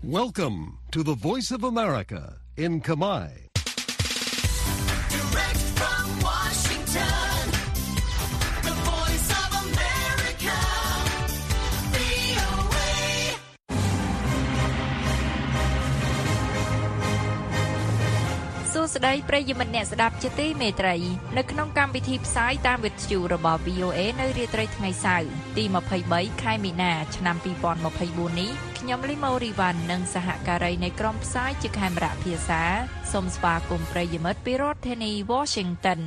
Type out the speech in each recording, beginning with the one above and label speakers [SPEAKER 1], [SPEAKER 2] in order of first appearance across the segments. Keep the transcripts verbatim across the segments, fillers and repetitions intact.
[SPEAKER 1] Welcome to the Voice of America in Khmer.
[SPEAKER 2] Direct from Washington, the Voice of America, វី អូ เอ
[SPEAKER 3] សួស្តីប្រិយមិត្តអ្នកស្ដាប់ជាទីមេត្រីនៅក្នុងកម្មវិធីផ្សាយតាមវិទ្យុរបស់ វី អូ เอ នៅរាត្រីថ្ងៃសៅរ៍ទីยี่สิบสามខែមីនាឆ្នាំยี่สิบยี่สิบสี่នេះខ្ញុំលីម៉ូរីវ៉ាន់និងសហការីនៃក្រុមផ្សាយជាខេមរៈភាសាសូមស្វាគមន៍ប្រិយមិត្តពីរដ្ឋធានី Washington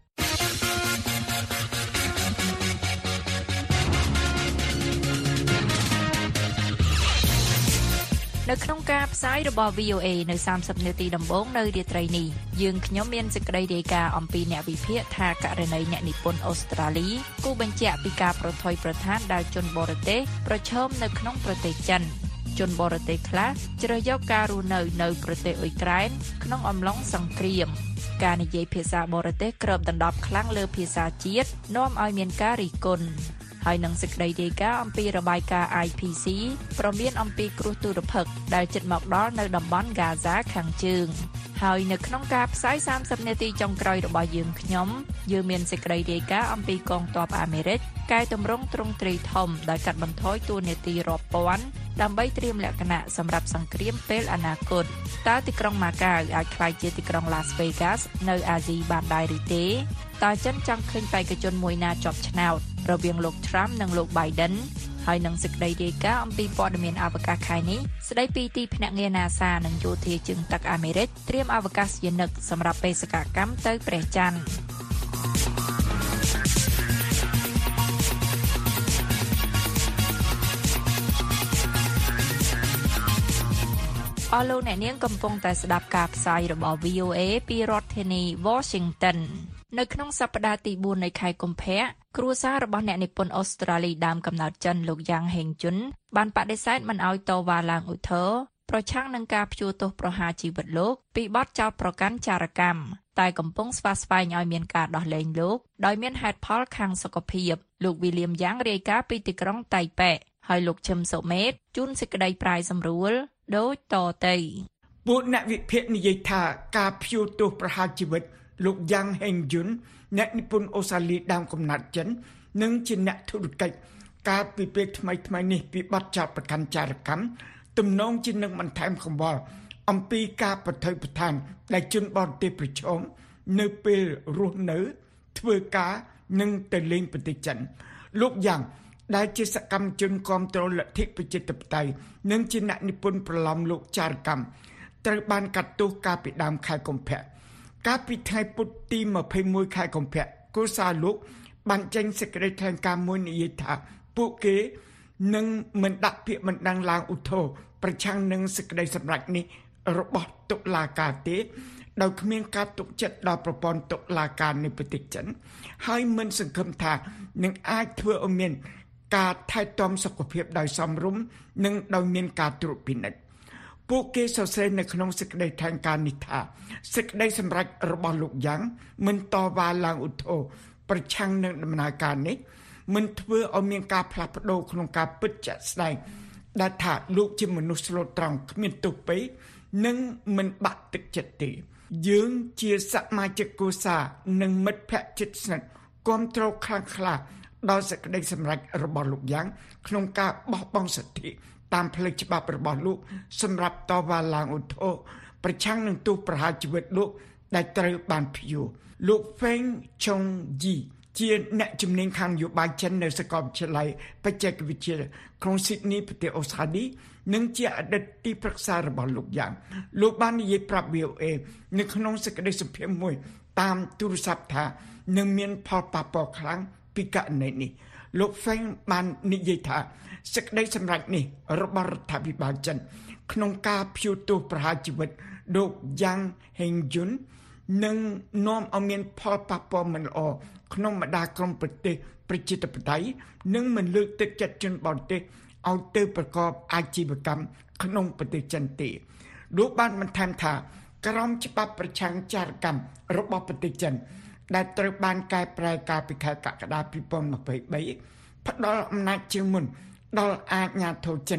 [SPEAKER 3] នៅក្នុងការផ្សាយរបស់ វី អូ เอ នៅសាមសិបនាទីដំបូងនៅរាត្រីនេះយើងខ្ញុំមានសេចក្តីរាយការណ៍អំពីអ្នកវិភាគថាករណីអ្នកនិពន្ធអូស្ត្រាលីគូបញ្ជាក់ពីការប្រថុយប្រថានដែលជនបរទេសប្រឈមនៅក្នុងប្រទេសចិនជនបរទេសខ្លះជ្រើសយកការរស់នៅនៅប្រទេសអ៊ុយក្រែនក្នុងអំឡុងសង្គ្រាមការនិយាយភាសាបរទេសគ្របដណ្ដប់ខ្លាំងលើភាសាជាតិនាំឲ្យមានការរិះគន់ហើយនឹងសេចក្តីរាយការណ៍អំពីរបាយការណ៍ ไอ พี ซี ព្រមានអំពីគ្រោះទុរភិក្សដែលជិតមកដល់នៅតំបន់ Gaza ខាងជើងហើយនៅក្នុងការផ្សាយសាមសិបនាទីចុងក្រោយរបស់យើងខ្ញុំយើងមានសេចក្តីរាយការណ៍អំពីកងទ័ពអាមេរិកកែតម្រង់ទ្រង់ទ្រាយធំដែលកាត់បន្ថយតួនាទីរាប់ពាន់ដើម្បីត្រៀមលក្ខណៈសម្រាប់សង្គ្រាមពេលអនាគតតើទីក្រុងម៉ាកាវអាចក្លាយជាទីក្រុង Las Vegas នៅអាស៊ីបានដែរឬទេតើចិនចង់ឃើញបេក្ខជនមួយណាជាប់ឆ្នោតរវាងលោក Trump និងលោក Biden ហើយនឹងសេចក្តីរាយការណ៍អំពីព័ត៌មានអវកាសខែនេះស្ដីពីទីភ្នាក់ងារ NASA និងយោធាជើងទឹកអាមេរិកត្រៀមអវកាសយានិកសម្រាប់បេសកកម្មទៅព្រះច័ន្ទអស់លោកអ្នកនាងកំពុងតែស្ដាប់ការផ្សាយរបស់ វី អូ เอ ពីរដ្ឋធានី Washington នៅក្នុងសប្តាហ៍ទីបួននៃខែកុម្ភៈគ្រួសាររបស់អ្នកនិពន្ធអូស្ត្រាលីដើមកំណើតចិនលោកយ៉ាងហេងជុនបានបដិសេធមិនឲ្យតវ៉ាឡើងឧទ្ធរណ៍ប្រឆាំងនឹងការព្យួរទោសប្រហារជីវិតលោកពីបទចោទប្រកាន់ចារកម្មតែកំពុងស្វាស្វែងឲ្យមានការដោះលែងលោកដោយមានហេតុផលខាងសុខភាពលោក William Yang រាយការណ៍ពីទីក្រុងតៃប៉េហើយលោកឈឹមសុមេតជូនសេចក្តីប្រាយសម្រួលដូចតទៅ
[SPEAKER 4] ពួកអ្នកវិភាគនិយាយថាការព្យួរទោសប្រហារជីវិតលោកយ៉ាងហេងយុនអ្នកនិពន្ធអូស្ត្រាលីដើមកំណើតចិននិងជាអ្នកធុរកិច្ចកាលពីពេលថ្មីថ្មីនេះពីបទចោទប្រកាន់ចារកម្មទំនងជានឹងបន្ថែមកង្វល់អំពីការប្រថុយប្រថានដែលជនបរទេសប្រឈមនៅពេលរស់នៅធ្វើការនិងទៅលេងប្រទេសចិនលោកយ៉ាងដែលជាសកម្មជនគាំទ្រលទ្ធិប្រជាធិបតេយ្យនិងជាអ្នកនិពន្ធប្រឡំលោកចារកម្មត្រូវបានកាត់ទោសកាលពីដើមខែកុម្ភៈកាលពីថ្ងៃពុធទីยี่สิบเอ็ดខែកុម្ភៈគ្រួសារលោកបានចេញសេចក្តីថ្លែងការណ៍មួយនិយាយថាពួកគេនឹងមិនដាក់ពាក្យបណ្ដឹងឡើងឧទ្ធរណ៍ប្រឆាំងនឹងសេចក្តីសម្រេចនេះរបស់តុលាការទេដោយគ្មានការទុកចិត្តដល់ប្រព័ន្ធតុលាការនៃប្រទេសចិនហើយមិនសង្ឃឹមថានឹងអាចធ្វើឲ្យមានការថែទាំសុខភាពដោយសមរម្យនិងដោយមានការត្រួតពិនិត្យពួកគេសរសេរនៅក្នុងសេចក្តីថ្លែងការណ៍នេះថាសេចក្តីសម្រេចរបស់លោកយ៉ាងមិនតវ៉ាឡើងឧទ្ធរណ៍ប្រឆាំងនឹងដំណើរការនេះមិនធ្វើឲ្យមានការផ្លាស់ប្ដូរក្នុងការពិតជាក់ស្ដែងដែលថាលោកជាមនុស្សស្លូតត្រង់គ្មានទោសពេកនិងមិនបាក់ទឹកចិត្តទេយើងជាសមាជិកគ្រួសារនិងមិត្តភក្តិជិតស្និទ្ធគាំទ្រខ្លាំងក្លាដល់សេចក្តីសម្រេចរបស់លោកយ៉ាងក្នុងការបោះបង់សិទ្ធិតាមផ្លូវច្បាប់របស់លោកសម្រាប់តវ៉ាឡើងឧទ្ធរណ៍ប្រឆាំងនឹងទោសប្រហារជីវិតលោកដែលត្រូវបានព្យួរលោក Feng Chongyi ជាអ្នកជំនាញខាងនយោបាយចិននៅសាកលវិទ្យាល័យបច្ចេកវិទ្យាក្រុង Sydney ប្រទេសអូស្ត្រាលីនិងជាអតីតទីប្រឹក្សារបស់លោកយ៉ាងលោកបាននិយាយប្រាប់ វី អូ เอ នៅក្នុងសេចក្តីសម្ភាសន៍មួយតាមទូរស័ព្ទថានឹងមានផលប៉ះពាល់ខ្លាំងពីករណីនេះលោក Feng បាននិយាយថាសេចក្តីសម្រេចនេះរបស់រដ្ឋាភិបាលចិនក្នុងការព្យួរទោសប្រហារជីវិតលោកយ៉ាងហេងយុននឹងនាំឲ្យមានផលប៉ះពាល់មិនល្អក្នុងបណ្ដាក្រុមប្រទេសប្រជាធិបតេយ្យនិងមិនលើកទឹកចិត្តជនបរទេសឲ្យទៅប្រកបអាជីវកម្មក្នុងប្រទេសចិនទេលោកបានបន្ថែមថាក្រមច្បាប់ប្រឆាំងចារកម្មរបស់ប្រទេសចិនដែលត្រូវបានកែប្រែកាលពីខែកក្កដាពីរពាន់ยี่สิบสามផ្ដល់អំណាចជាងមុនដល់អាជ្ញាធរចិន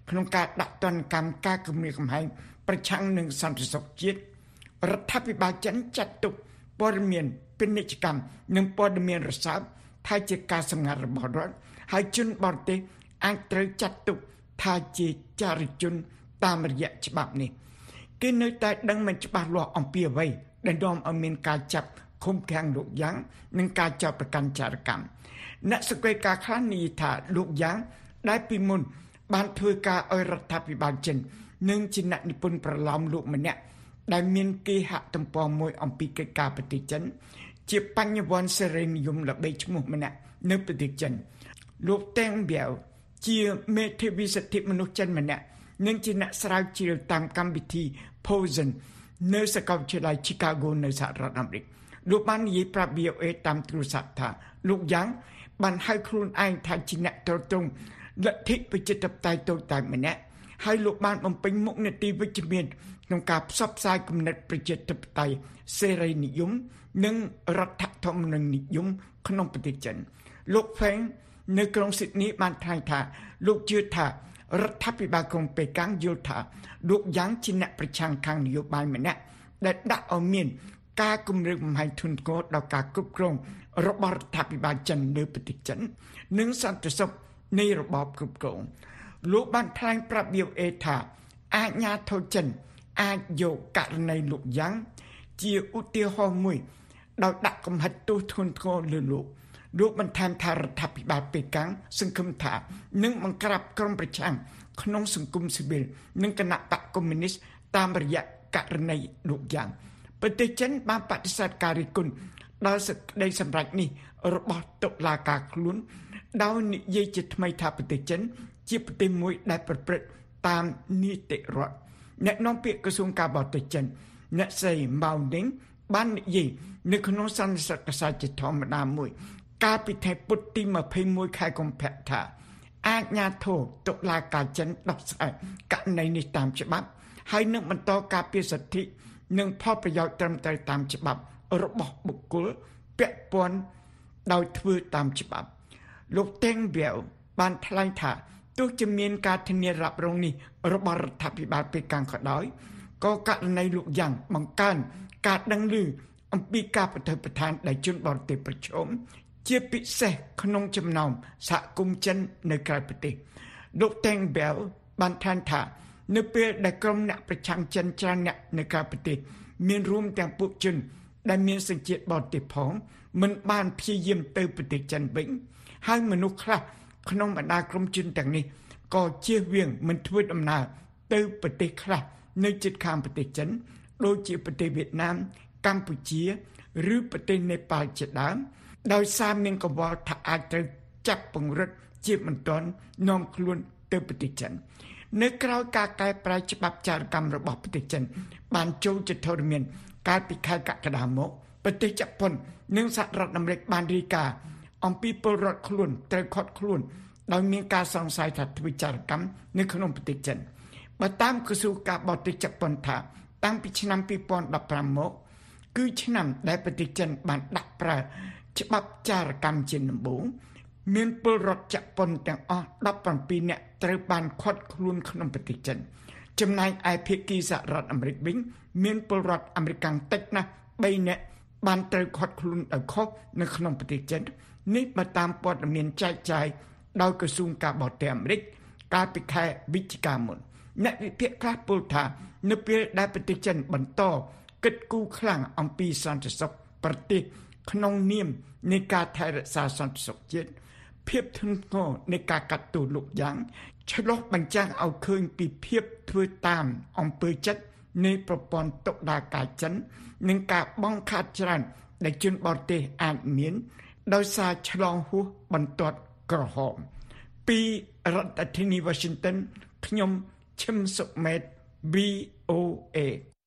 [SPEAKER 4] ក្នុងការដាក់ទណ្ឌកម្មការគំរាមកំហែងប្រឆាំងនឹងសន្តិសុខជាតិរដ្ឋាភិបាលចិនចាត់ទុកព័ត៌មានពាណិជ្ជកម្មនិងព័ត៌មានរសើបថាជាការសម្ងាត់របស់រដ្ឋហើយជនបរទេសអាចត្រូវចាត់ទុកថាជាចារជនតាមរយៈច្បាប់នេះគេនៅតែដឹងមិនច្បាស់លាស់អំពីអ្វីដែលនាំឲ្យមានការចាប់ឃុំឃាំងលោកយ៉ាងនិងការចោទប្រកាន់ចារកម្មអ្នកសង្កេតការខ្លះនិយាយថាលោកយ៉ាងដែលពីមុនបានធ្វើការឲ្យរដ្ឋាភិបាលចិននិងជាអ្នកនិពន្ធប្រឡោមលោកម្នាក់ដែលមានគេហទំព័រមួយអំពីកិច្ចការប្រទេសចិនជាបញ្ញវន្តសេរីនិយមល្បីឈ្មោះម្នាក់នៅប្រទេសចិនលោកតេងបៀវជាមេធាវីសិទ្ធិមនុស្សចិនម្នាក់និងជាអ្នកស្រាវជ្រាវតាមកម្មវិធី Pozen នៅសាកលវិទ្យាល័យ Chicago នៅសហរដ្ឋអាមេរិកលោកបាននិយាយប្រាប់ V O A តាមទូរស័ព្ទថាលោកយ៉ាងបានហៅខ្លួនឯងថាជាអ្នកទ្រទ្រង់លទ្ធិប្រជាធិបតេយ្យតូចតាចម្នាក់ហើយលោកបានបំពេញមុខនីតិវិជ្ជមានក្នុងការផ្សព្វផ្សាយគំនិតប្រជាធិបតេយ្យសេរីនិយមនិងរដ្ឋធម្មនុញ្ញនិយមក្នុងប្រទេសចិនលោក Feng នៅក្រុងស៊ីដនីបានថ្លែងថាលោកជឿថារដ្ឋាភិបាលក្រុងប៉េកាំងយល់ថាលោកយ៉ាងជាអ្នកប្រឆាំងខាងនយោបាយម្នាក់ដែលដាក់ឲ្យមានការគំរាមកំហែងធ្ងន់ធ្ងរដល់ការគ្រប់គ្រងរបស់រដ្ឋាភិបាលចិននៅប្រទេសចិននិងសន្តិសុខនៃរបបគ្រប់គ្រងលោកបានថ្លែងប្រាប់ V O A ថាអាជ្ញាធរចិនអាចយកករណីលោកយ៉ាងជាឧទាហរណ៍មួយដោយដាក់កំហិតទោសធ្ងន់ធ្ងរលើលោកលោកបន្ថែមថារដ្ឋាភិបាលប៉េកាំងសង្ឃឹមថានឹងបង្ក្រាបក្រុមប្រឆាំងក្នុងសង្គមស៊ីវិលនិងគណបក្សកុម្មុយនីសតាមរយៈករណីលោកយ៉ាងប្រទេសចិនបានបដិសេធការរិះគន់ដល់សេចក្តីសម្រេចនេះរបស់តុលាការខ្លួនដោយនិយាយជាថ្មីថាប្រទេសចិនជាប្រទេសមួយដែលប្រព្រឹត្តតាមនីតិរដ្ឋអ្នកនាំពាក្យក្រសួងការបរទេសចិនអ្នកស្រីម៉ៅនីងបាននិយាយនៅក្នុងសន្និសីទកាសែតជាធម្មតាមួយកាលពីថ្ងៃពុធទីยี่สิบเอ็ดខែកុម្ភៈថាអាជ្ញាធរតុលាការចិនដោះស្រាយករណីនេះតាមច្បាប់ហើយនឹងបន្តការពារសិទ្ធិនិងផលប្រយោជន៍ត្រឹមត្រូវតាមច្បាប់របស់បុគ្គលពាក់ព័ន្ធដោយធ្វើតាមច្បាប់លោកតេងវៀវបានថ្លែងថាទោះជាមានការធានារ៉ាប់រងនេះរបស់រដ្ឋាភិបាលប៉េកាំងក៏ដោយក៏ករណីលោកយ៉ាងបង្កើនការដឹងឮអំពីការប្រតិបត្តិដែលជនបរទេសប្រឈមជាពិសេសក្នុងចំណោមសហគមន៍ចិននៅក្រៅប្រទេសលោកតេងបៀវបានថ្លែងថានៅពេលដែលក្រុមអ្នកប្រឆាំងចិនច្រើនអ្នកនៅក្រៅប្រទេសមានរួមទាំងពួកជនដែលមានសញ្ជាតិបរទេសផងមិនបានព្យាយាមទៅប្រទេសចិនវិញហើយមនុស្សខ្លះក្នុងបណ្ដាក្រុមជនទាំងនេះក៏ជៀសវាងមិនធ្វើដំណើរទៅប្រទេសខ្លះនៅជិតខាងប្រទេសចិនដូចជាប្រទេសវៀតណាមកម្ពុជាឬប្រទេសនេប៉ាល់ជាដើមដោយសារមានកង្វល់ថាអាចត្រូវចាប់ពង្រឹងជាបន្ទាន់នាំខ្លួនទៅប្រទេសចិននៅក្រៅការកែប្រែច្បាប់ចរកម្មរបស់ប្រទេសចិនបានចូលជាធរមានកាលពីខែកក្កដាមកប្រទេសជប៉ុននិងសហរដ្ឋអាមេរិកបានរាយការណ៍អំពីពលរដ្ឋខ្លួនត្រូវឃាត់ខ្លួនដោយមានការសង្ស័យថាធ្វើចរកម្មនៅក្នុងប្រទេសចិនបើតាមក្រសួងការបរទេសជប៉ុនថាតាំងពីឆ្នាំยี่สิบสิบห้าមកគឺឆ្នាំដែលប្រទេសចិនបានដាក់ប្រើច្បាប់ចរកម្មជាដំបូងមានពលរដ្ឋជប៉ុនទាំងអស់17នាក់ត្រូវបានឃាត់ខ្លួនក្នុងប្រទេសចិនចំណែកឯភាគីសហរដ្ឋអាមេរិកវិញមានពលរដ្ឋអាមេរិកតិចណាស់បីនាក់បានត្រូវឃាត់ខ្លួនដោយខុសនៅក្នុងប្រទេសចិននេះបើតាមព័ត៌មានចែកចាយដោយក្រសួងការបរទេសអាមេរិកកាលពីខែវិច្ឆិកាមុនអ្នកវិភាគខ្លះពោលថានៅពេលដែលប្រទេសចិនបន្តគិតគូរខ្លាំងអំពីសន្តិសុខប្រទេសក្នុងនាមនៃការថែរក្សាសន្តិសុខជាតិភាពធ្ងន់ធ្ងរនៃការកាត់ទោសលោកយ៉ាងឆ្លុះបញ្ចាំងឲ្យឃើញពីភាពធ្វើតាមអំពើចិត្តនៃប្រព័ន្ធតុលាការចិននិងការបង្ខាត់ច្រើនដែលជនបរទេសអាចមានដោយសារឆ្លងហួសបន្ទាត់ក្រហមពីរដ្ឋធានី Washington ខ្ញុំឈឹមសុមេត V O A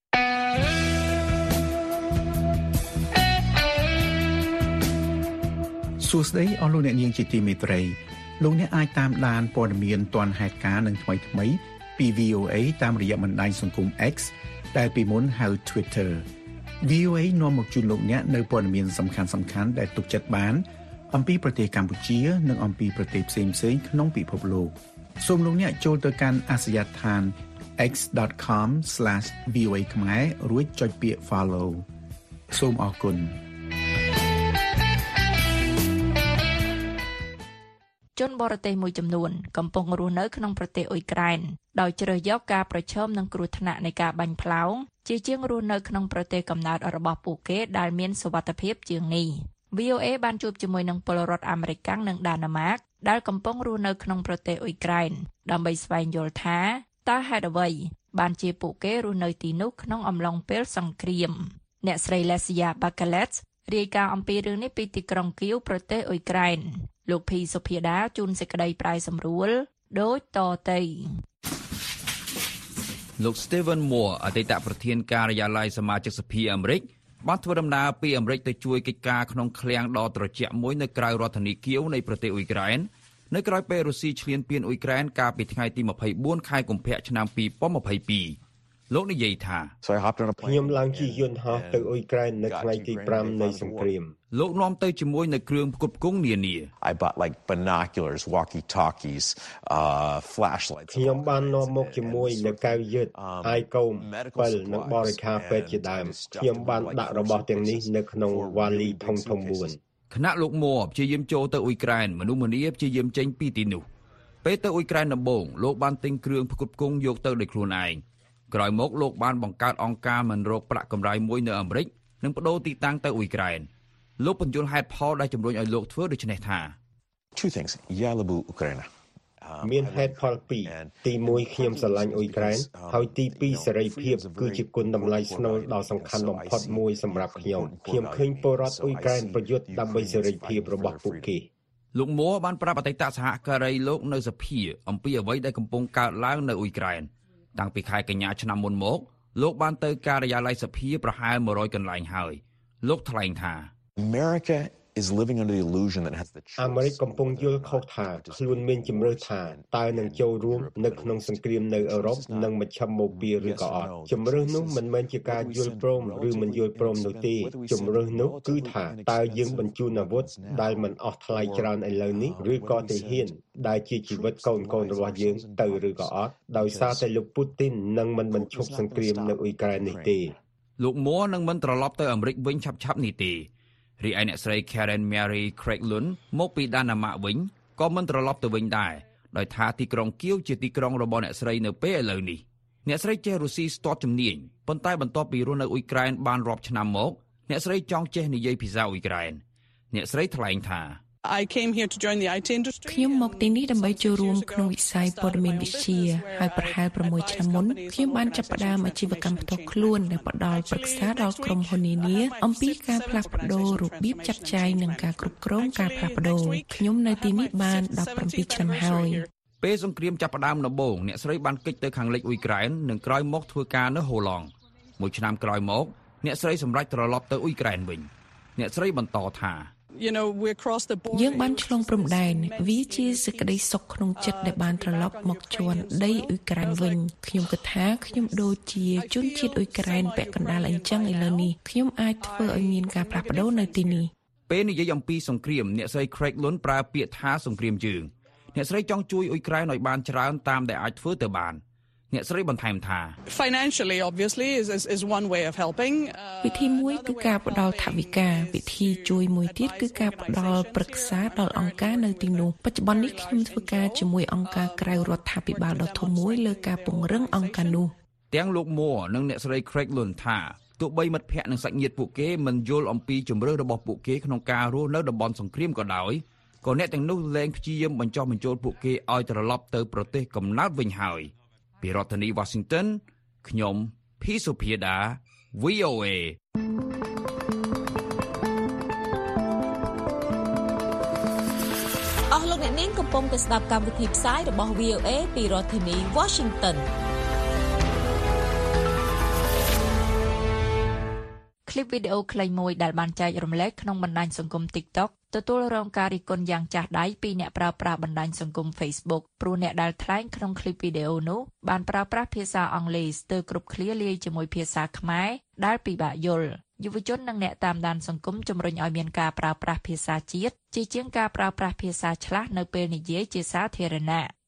[SPEAKER 5] សួស្តីអស់លោកអ្នកនាងជាទីមេត្រីលោកអ្នកអាចតាមដានព័ត៌មានទាន់ហេតុការណ៍និងថ្មីថ្មីពី V O A តាមរយៈបណ្ដាញសង្គម X ដែលពីមុនហៅ Twitter V O A នាំមកជូនលោកអ្នកនៅព័ត៌មានសំខាន់ៗដែលទុកចិត្តបានអំពីប្រទេសកម្ពុជានិងអំពីប្រទេសផ្សេងៗក្នុងពិភពលោកសូមលោកអ្នកចូលទៅកាន់អាសយដ្ឋាន x dot com slash v o a ខ្មែររួចចុចពាក្យ follow សូមអរគុណ
[SPEAKER 3] ជនបរទេសមួយចំនួនកំពុងរស់នៅក្នុងប្រទេសអ៊ុយក្រែនដោយជ្រើសយកការប្រឈមនឹងគ្រោះថ្នាក់នៃការបាញ់ផ្លោងជាជាងរស់នៅក្នុងប្រទេសកំណើតរបស់ពួកគេដែលមានសុវត្ថិភាពជាងនេះ វី អូ เอ បានជួបជាមួយនឹងពលរដ្ឋអាមេរិកនិងដាណឺម៉ាកដែលកំពុងរស់នៅក្នុងប្រទេសអ៊ុយក្រែនដើម្បីស្វែងយល់ថាតើហេតុអ្វីបានជាពួកគេរស់នៅទីនោះក្នុងអំឡុងពេលសង្គ្រាមអ្នកស្រី Lesia Bakalets រាយការណ៍អំពីរឿងនេះពីទីក្រុងគៀវប្រទេសអ៊ុយក្រែនលោកភីសុភាដាជួនសេចក្តីប្រែសម្រួលដូចតទៅ
[SPEAKER 6] លោក Stephen Moore អតីតប្រធានការិយាល័យសមាជិកសភាអាមេរិកបានធ្វើដំណើរពីអាមេរិកទៅជួយកិច្ចការក្នុងឃ្លាំងដ៏ត្រជាក់មួយនៅក្រៅរដ្ឋធានីគៀវនៃប្រទេសអ៊ុយក្រែននៅក្រៅពេលរុស្ស៊ីឈ្លានពានអ៊ុយក្រែនកាលពីថ្ងៃទីម្ភៃបួនខែកុម្ភៈឆ្នាំពីរពាន់ម្ភៃពីរលោកនិយាយថា
[SPEAKER 7] ខ្ញុំឡើងជិះយន្តហោះទៅអ៊ុយក្រែននៅថ្ងៃទីប្រាំនៃសង្គ្រាម
[SPEAKER 6] លោកនាំទៅជាមួយនៅគ្រឿងផ្គត់ផ្គង់នានា
[SPEAKER 8] I bought like binoculars, walkie-talkies, uh flashlights
[SPEAKER 7] ខ្ញុំបាននាំមកជាមួយនៅកៅយឺតអាយកូមពិលនិងបរិក្ខារពេទ្យជាដើមខ្ញុំបានដាក់របស់ទាំងនេះនៅក្នុងវ៉ាលីធំធំមួយ
[SPEAKER 6] គណៈលោកមួព្យាយាមចូលទៅអ៊ុយក្រែនមនុស្សម្នាព្យាយាមចេញពីទីនោះពេលទៅអ៊ុយក្រែនដំបូងលោកបានទិញគ្រឿងផ្គត់ផ្គង់យកទៅដោយខ្លួនឯងក្រោយមកលោកបានបង្កើតអង្គការមិនរកប្រាក់កម្រៃមួយនៅអាមេរិកនិងបដូរទីតាំងទៅអ៊ុយក្រែនលោកបញ្យល់ហេតុផលដែលជំរុញឲ្យលោកធ្វើដូច្នេះថា
[SPEAKER 8] Two things. Я люблю Украину.
[SPEAKER 7] មានហេតុផលពីរទីមួយខ្ញុំស្រឡាញ់អ៊ុយក្រែនហើយទីពីរសេរីភាពគឺជាគុណតម្លៃស្នូលដ៏សំខាន់បំផុតមួយសម្រាប់ខ្ញុំខ្ញុំឃើញពលរដ្ឋអ៊ុយក្រែនប្រយុទ្ធដើម្បីសេរីភាពរបស់ពួកគេ
[SPEAKER 6] លោកមួបានប្រាប់អតីតសហការីលោកនៅសភាអំពីអ្វីដែលកំពុងកើតឡើងនៅអ៊ុយក្រែនតាំងពីខែកញ្ញាឆ្នាំមុនមកលោកបានទៅការិយាល័យសភាប្រហែលមួយរយកន្លែងហើយលោកថ្លែងថា
[SPEAKER 8] America is living under the illusion that has the
[SPEAKER 7] អាមេរិកកំពុងយល់ខុសថាខ្លួនមានជំរឿថាតើនឹងចូលរួមនៅក្នុងសង្គ្រាមនៅអឺរ៉ុបនិងមជ្ឈមបូព៌ាឬក៏អត់ជំរឿនោះមិនមែនជាការយល់ព្រមឬមិនយល់ព្រមនោះទេជំរឿនោះគឺថាតើយើងបញ្ជូនអាវុធដែលមិនអស់ថ្លៃច្រើនឥឡូវនេះឬក៏ទាហានដែលជាជីវិតកូនកូនរបស់យើងទៅឬក៏អត់ដោយសារតែលោកពូទីននឹងមិនបញ្ឈប់សង្គ្រាមនៅអ៊ុយក្រែននេះទេ
[SPEAKER 6] លោកមួនឹងមិនត្រឡប់ទៅអាមេរិកវិញឆាប់ឆាប់នេះទេរីឯអ្នកស្រី Karen Mary Craiglund មកពីដាណាម៉ាកវិញក៏មិនត្រឡប់ទៅវិញដែរដោយថាទីក្រុងគៀវជាទីក្រុងរបស់អ្នកស្រីនៅពេលឥឡូវនេះអ្នកស្រីចេះរុស្ស៊ីស្ទាត់ជំនាញប៉ុន្តែបន្ទាប់ពីរស់នៅអ៊ុយក្រែនបានរាប់ឆ្នាំមកអ្នកស្រីចង់ចេះនិយាយភាសាអ៊ុយក្រែនអ្នកស្រីថ្លែងថា
[SPEAKER 9] I came here to join the ไอ ที industry
[SPEAKER 10] ខ្ញុំមកទីនេះដើម្បីចូលរួមក្នុងវិស័យព័ត៌មានវិទ្យាហើយប្រហែលប្រាំមួយឆ្នាំមុនខ្ញុំបានចាប់ផ្ដើមអាជីវកម្មផ្ទាល់ខ្លួនដែលផ្ដល់ប្រឹក្សាដល់ក្រុមហ៊ុននានាអំពីការផ្លាស់ប្ដូររបៀបចាត់ចែងនិងការគ្រប់គ្រងការផ្លាស់ប្ដូរខ្ញុំនៅទីនេះបានដប់ប្រាំពីរឆ្នាំហើយ
[SPEAKER 6] ពេលសង្គ្រាមចាប់ផ្ដើមដំបូងអ្នកស្រីបានគេចទៅខាងលិចអ៊ុយក្រែននិងក្រោយមកធ្វើការនៅហូឡង់មួយឆ្នាំក្រោយមកអ្នកស្រីសម្រេចត្រឡប់ទៅអ៊ុយក្រែនវិញអ្នកស្រីបន្តថា
[SPEAKER 9] You know we cross the border
[SPEAKER 10] យើងបានឆ្លងព្រំដែនវាជាសេចក្តីសុខក្នុងចិត្តដែលបានត្រឡប់មកជន់ដីអ៊ុយក្រែនវិញខ្ញុំគិតថាខ្ញុំដូចជាជនជាតិអ៊ុយក្រែនពាក់កណ្ដាលអញ្ចឹងឥឡូវនេះខ្ញុំអាចធ្វើឲ្យមានការផ្លាស់ប្ដូរនៅទីនេះ
[SPEAKER 6] ពេលនិយាយអំពីសង្គ្រាមអ្នកស្រី Craiglund ប្រើពាក្យថាសង្គ្រាមយើងអ្នកស្រីចង់ជួយអ៊ុយក្រែនឲ្យបានច្រើនតាមដែលអាចធ្វើទៅបានអ្នកស្រីបន្ថែមថា
[SPEAKER 9] financially obviously is is is one way of helping
[SPEAKER 10] វិធីមួយគឺការផ្ដល់ថវិកាវិធីជួយមួយទៀតគឺការផ្ដល់ប្រឹក្សាដល់អង្គការនៅទីនោះបច្ចុប្បន្ននេះខ្ញុំធ្វើការជាមួយអង្គការក្រៅរដ្ឋាភិបាលដ៏ធំមួយលើការពង្រឹងអង្គការនោះ
[SPEAKER 6] ទាំងលោកមួនិងអ្នកស្រី Craiglund ថាទោះបីមិត្តភ័ក្តិនិងសាច់ញាតិពួកគេមិនយល់អំពីជំរឿនរបស់ពួកគេក្នុងការរស់នៅតំបន់សង្គ្រាមក៏ដោយក៏អ្នកទាំងនោះលែងព្យាយាមបញ្ចុះបញ្ចូលពួកគេឲ្យត្រឡប់ទៅប្រទេសកំណើតវិញហើយពីរដ្ឋធានី Washington ខ្ញុំភីសុភាដា វី អូ เอ
[SPEAKER 2] អស់លោកអ្នកនាងកំពុងតែស្ដាប់កម្មវិធីផ្សាយរបស់ វី អូ เอ ពីរដ្ឋធានី Washington
[SPEAKER 3] คลิปវីដេអូខ្លីមួយដែលបានចែករំលែកក្នុងបណ្ដាញសង្គម TikTok ទទួលរងការរិះគន់យ៉ាងចាស់ដៃពីអ្នកប្រើប្រាស់បណ្ដាញសង្គម Facebook ព្រោះអ្នកដែលថ្លែងក្នុងคลิปវីដេអូនោះបានប្រើប្រាស់ភាសាអង់គ្លេសស្ទើរគ្រប់ឃ្លាលាយជាមួយភាសាខ្មែរដែលពិបាកយល់យុវជននិងអ្នកតាមដានសង្គមជំរុញឲ្យមានការប្រើប្រាស់ភាសាជាតិជាជាងការប្រើប្រាស់ភាសាឆ្លាស់នៅពេលនិយាយជាសាធារណៈ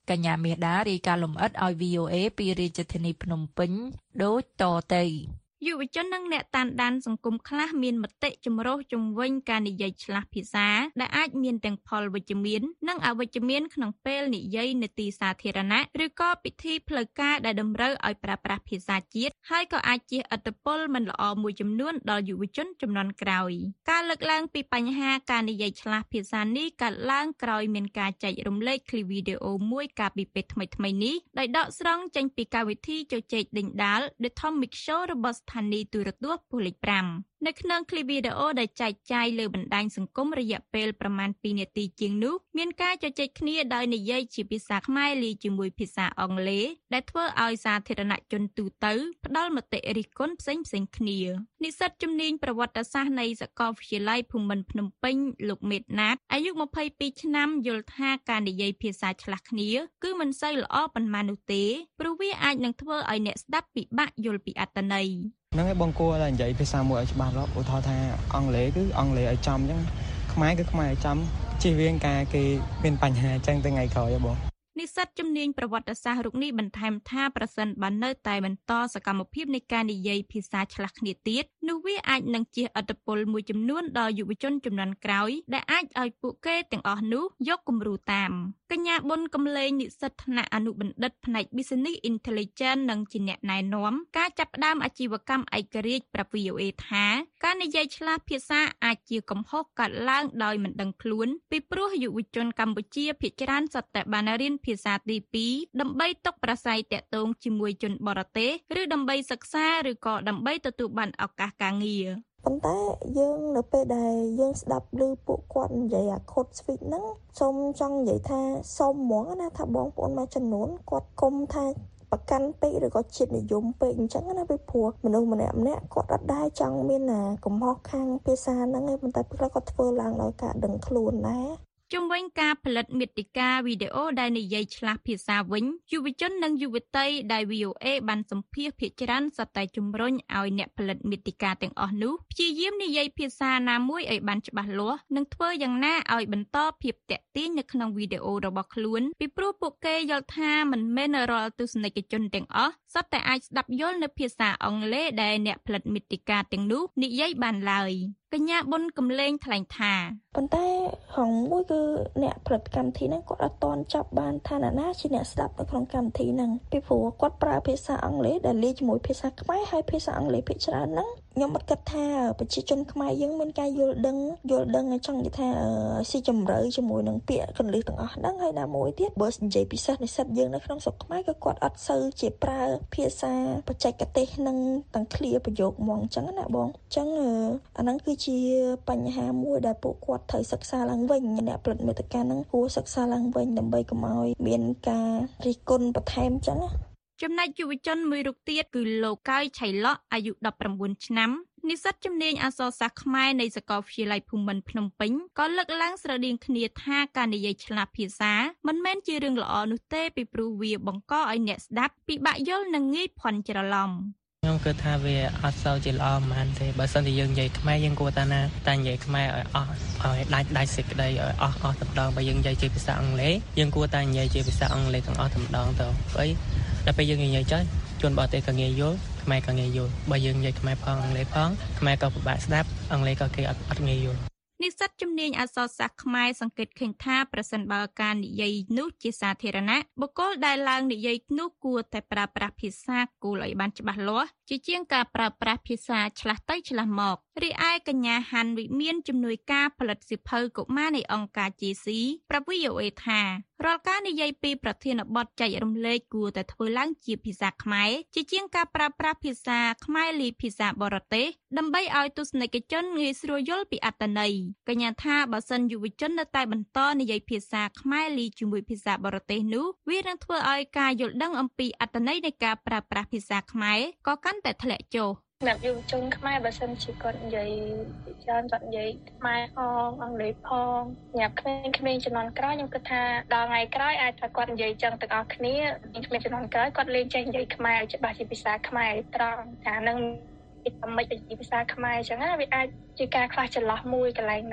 [SPEAKER 3] កញ្ញាមេដារាយការណ៍លម្អិតឲ្យ វី អូ เอ ពីរាជធានីភ្នំពេញដូចតទៅយុវជននិងអ្នកតាមដានសង្គមខ្លះមានមតិចម្រុះជំវិញការនិយាយឆ្លាស់ភាសាដែលអាចមានទាំងផលវិជ្ជមាននិងអវិជ្ជមានក្នុងពេលនិយាយនៅទីសាធារណៈឬក៏ពិធីផ្លូវការដែលតម្រូវឲ្យប្រើប្រាស់ភាសាជាតិហើយក៏អាចជះឥទ្ធិពលមិនល្អមួយចំនួនដល់យុវជនជំនាន់ក្រោយការលើកឡើងពីបញ្ហាការនិយាយឆ្លាស់ភាសានេះកើតឡើងក្រោយមានការចែករំលែកឃ្លីវីដេអូមួយកាលពីពេលថ្មីៗនេះដោយដកស្រង់ចេញពីកម្មវិធីជជែកដេញដាល The Atomic Show របស់ស្ថានីយ៍ទូរទស្សន៍ពូលេខប្រាំនៅក្នុងឃ្លីបវីដេអូដែលចែកចាយលើបណ្ដាញសង្គមរយៈពេលប្រមាណពីរនាទីជាងនោះមានការជជែកគ្នាដោយនិយាយជាភាសាខ្មែរលាយជាមួយភាសាអង់គ្លេសដែលធ្វើឲ្យសាធារណជនទូទៅផ្ដល់មតិរិះគន់ផ្សេងៗគ្នានិស្សិតជំនាញប្រវត្តិសាស្ត្រនៃសាកលវិទ្យាល័យភូមិន្ទភ្នំពេញលោកមេតណាតអាយុម្ភៃពីរឆ្នាំយល់ថាការនិយាយភាសាឆ្លាស់គ្នាគឺមិនសូវល្អប៉ុន្មាននោះទេព្រោះវាអាចនឹងធ្វើឲ្យអ្នកស្ដាប់ពិបាកយល់ពីអត្ថន័យ
[SPEAKER 11] ហ្នឹងឯងបងគួរតែនិយាយភាសាមួយឲ្យច្បាស់លាស់ឧទាហរណ៍ថាអង់គ្លេសគឺអង់គ្លេសឲ្យចំអញ្ចឹងខ្មែរគឺខ្មែរឲ្យចំជៀសវាងការគេមានបញ្ហាអញ្ចឹងទៅថ្ងៃក្រោយហ៎បង
[SPEAKER 3] និស្សិតជំនាញប្រវត្តិសាស្ត្ររូបនេះបន្ថែមថាប្រសិនបើនៅតែបន្តសកម្មភាពនៃការនិយាយភាសាឆ្លាស់គ្នាទៀតនោះវាអាចនឹងជះឥទ្ធិពលមួយចំនួនដល់យុវជនជំនាន់ក្រោយដែលអាចឲ្យពួកគេទាំងអស់នោះយកគំរូតាមកញ្ញាប៊ុនកំលែងនិស្សិតថ្នាក់អនុបណ្ឌិតផ្នែក Business Intelligence និងជាអ្នកណែនាំការចាប់ផ្ដើមអាជីវកម្មឯករាជ្យប្រាប់ វី អូ เอ ថាការនិយាយឆ្លាស់ភាសាអាចជាកំហុសកើតឡើងដោយមិនដឹងខ្លួនពីព្រោះយុវជនកម្ពុជាភាគច្រើនសុទ្ធតែបានរៀនភាសាទីពីរដើម្បីទុកប្រស័យតាក់ទងជាមួយជនបរទេសឬដើម្បីសិក្សាឬក៏ដើម្បីទទួលបានឱកាសការងារ
[SPEAKER 12] ប៉ុន្តែយើងនៅពេលដែលយើងស្ដាប់ឮពួកគាត់និយាយអា code switch ហ្នឹងសូមចង់និយាយថាសូមហ្មងណាថាបងប្អូនមួយចំនួនគាត់គុំថាប្រកាន់ពេកឬក៏ជាតិនិយមពេកអញ្ចឹងណាពីព្រោះមនុស្សម្នាក់ម្នាក់គាត់អត់ដែរចង់មានអាកំហុសខាងភាសាហ្នឹងឯងប៉ុន្តែព្រោះគាត់ធ្វើឡើងដោយការដឹងខ្លួនដែរ
[SPEAKER 3] ជុំវិញការផលិតមាតិកាវីដេអូដែលនិយាយឆ្លាស់ភាសាវិញយុវជននិងយុវតីដែល វី អូ เอ បានសម្ភាសន៍ភាគច្រើនសុទ្ធតែជំរុញឲ្យអ្នកផលិតមាតិកាទាំងអស់នោះព្យាយាមនិយាយភាសាណាមួយឲ្យបានច្បាស់លាស់និងធ្វើយ៉ាងណាឲ្យបន្តភាពទាក់ទាញនៅក្នុងវីដេអូរបស់ខ្លួនពីព្រោះពួកគេយល់ថាមិនមែនរាល់ទស្សនិកជនទាំងអស់សុទ្ធតែអាចស្ដាប់យល់នៅភាសាអង់គ្លេសដែលអ្នកផលិតមាតិកាទាំងនោះនិយាយបានឡើយកញ្ញាប៊ុនកំលែងថ្លែងថា
[SPEAKER 12] ប៉ុន្តែហងមួយគឺអ្នកផលិតកម្មវិធីហ្នឹងគាត់អត់ទាន់ចាប់បានថាណាណាជាអ្នកស្ដាប់នៅក្នុងកម្មវិធីហ្នឹងពីព្រោះគាត់ប្រើភាសាអង់គ្លេសដែលលាយជាមួយភាសាខ្មែរហើយភាសាអង់គ្លេសភាគច្រើនហ្នឹងខ្ញុំអត់គិតថាប្រជាជនខ្មែរយើងមានការយល់ដឹងយល់ដឹងចង់និយាយថាស៊ីជម្រៅជាមួយនឹងពាក្យកន្លឹះទាំងអស់ហ្នឹងហើយណាមួយទៀតបើនិយាយពិសេសនិស្សិតយើងនៅក្នុងស្រុកខ្មែរក៏គាត់អត់សូវជាប្រើភាសាបច្ចេកទេសនឹងទាំងឃ្លាប្រយោគហ្មងអញ្ចឹងណាបងអញ្ចឹងអាហ្នឹងគឺជាបញ្ហាមួយដែលពួកគាត់ត្រូវសិក្សាឡើងវិញអ្នកផលិតមាតិកាហ្នឹងគួរសិក្សាឡើងវិញដើម្បីកុំឲ្យមានការរិះគន់បន្ថែមអញ្ចឹងណា
[SPEAKER 3] ចំណែកយុវជនមួយរូបទៀតគឺលោកកៅឆៃឡក់អាយុដប់ប្រាំបួនឆ្នាំនិស្សិតជំនាញអក្សរសាស្ត្រខ្មែរនៃសាកលវិទ្យាល័យភូមិន្ទភ្នំពេញក៏លើកឡើងស្រដៀងគ្នាថាការនិយាយឆ្លាស់ភាសាមិនមែនជារឿងល្អនោះទេពីព្រោះវាបង្កឲ្យអ្នកស្ដាប់ពិបាកយល់និងងាយភាន់ច្រឡំ
[SPEAKER 11] ខ្ញុំគិតថាវាអត់សូវជាល្អប៉ុន្មានទេបើសិនជាយើងនិយាយខ្មែរយើងគួរតែណាតែនិយាយខ្មែរឲ្យអស់ឲ្យដាច់ដាច់សេចក្តីឲ្យអស់អស់តែម្ដងបើយើងនិយាយជាភាសាអង់គ្លេសយើងគួរតែនិយាយជាភាសាអង់គ្លេសទាំងអស់តែម្ដងទៅព្រោះដល់ពេលយើងនិយាយចុះជនបរទេសក៏ងាយយល់ខ្មែរក៏ងាយយល់បើយើងនិយាយខ្មែរផងអង់គ្លេសផងខ្មែរក៏ពិបាកស្ដាប់អង់គ្លេសក៏គេអត់អត់ងាយយល់
[SPEAKER 3] និស្សិតជំនាញអក្សរសាស្ត្រខ្មែរសង្កេតឃើញថាប្រសិនបើការនិយាយនោះជាសាធារណៈបុគ្គលដែលឡើងនិយាយនោះគួរតែប្រើប្រាស់ភាសាគោលឲ្យបានច្បាស់លាស់ជាជាងការប្រើប្រាស់ភាសាឆ្លាស់ទៅឆ្លាស់មករីឯកញ្ញាហាន់វិមានជំនួយការផលិតសៀវភៅកុមារនៃអង្គការ ជី ស៊ី ប្រាប់ វី អូ เอ ថារាល់ការនិយាយពីប្រធានបទចែករំលែកគួរតែធ្វើឡើងជាភាសាខ្មែរជាជាងការប្រើប្រាស់ភាសាខ្មែរលាយភាសាបរទេសដើម្បីឲ្យទស្សនិកជនងាយស្រួលយល់ពីអត្ថន័យកញ្ញាថាបើសិនយុវជននៅតែបន្តនិយាយភាសាខ្មែរលាយជាមួយភាសាបរទេសនោះវានឹងធ្វើឲ្យការយល់ដឹងអំពីអត្ថន័យនៃការប្រើប្រាស់ភាសាខ្មែរក៏កាន់តែធ្លាក់ចុះ
[SPEAKER 13] សម្រាប់យុវជនខ្មែរបើសិនជាគាត់និយាយច្រើនគាត់និយាយខ្មែរផងអង់គ្លេសផងសម្រាប់ក្មេងៗជំនាន់ក្រោយខ្ញុំគិតថាដល់ថ្ងៃក្រោយអាចថាគាត់និយាយចឹងទាំងអស់គ្នាក្មេងៗជំនាន់ក្រោយគាត់លេងចេះនិយាយខ្មែរឲ្យច្បាស់ជាភាសាខ្មែរត្រង់ថានឹងវាមិនជាភាសាខ្មែរអញ្ចឹងណាវាអាចជាការខ្លះចន្លោះមួយកន្លែងហ្នឹង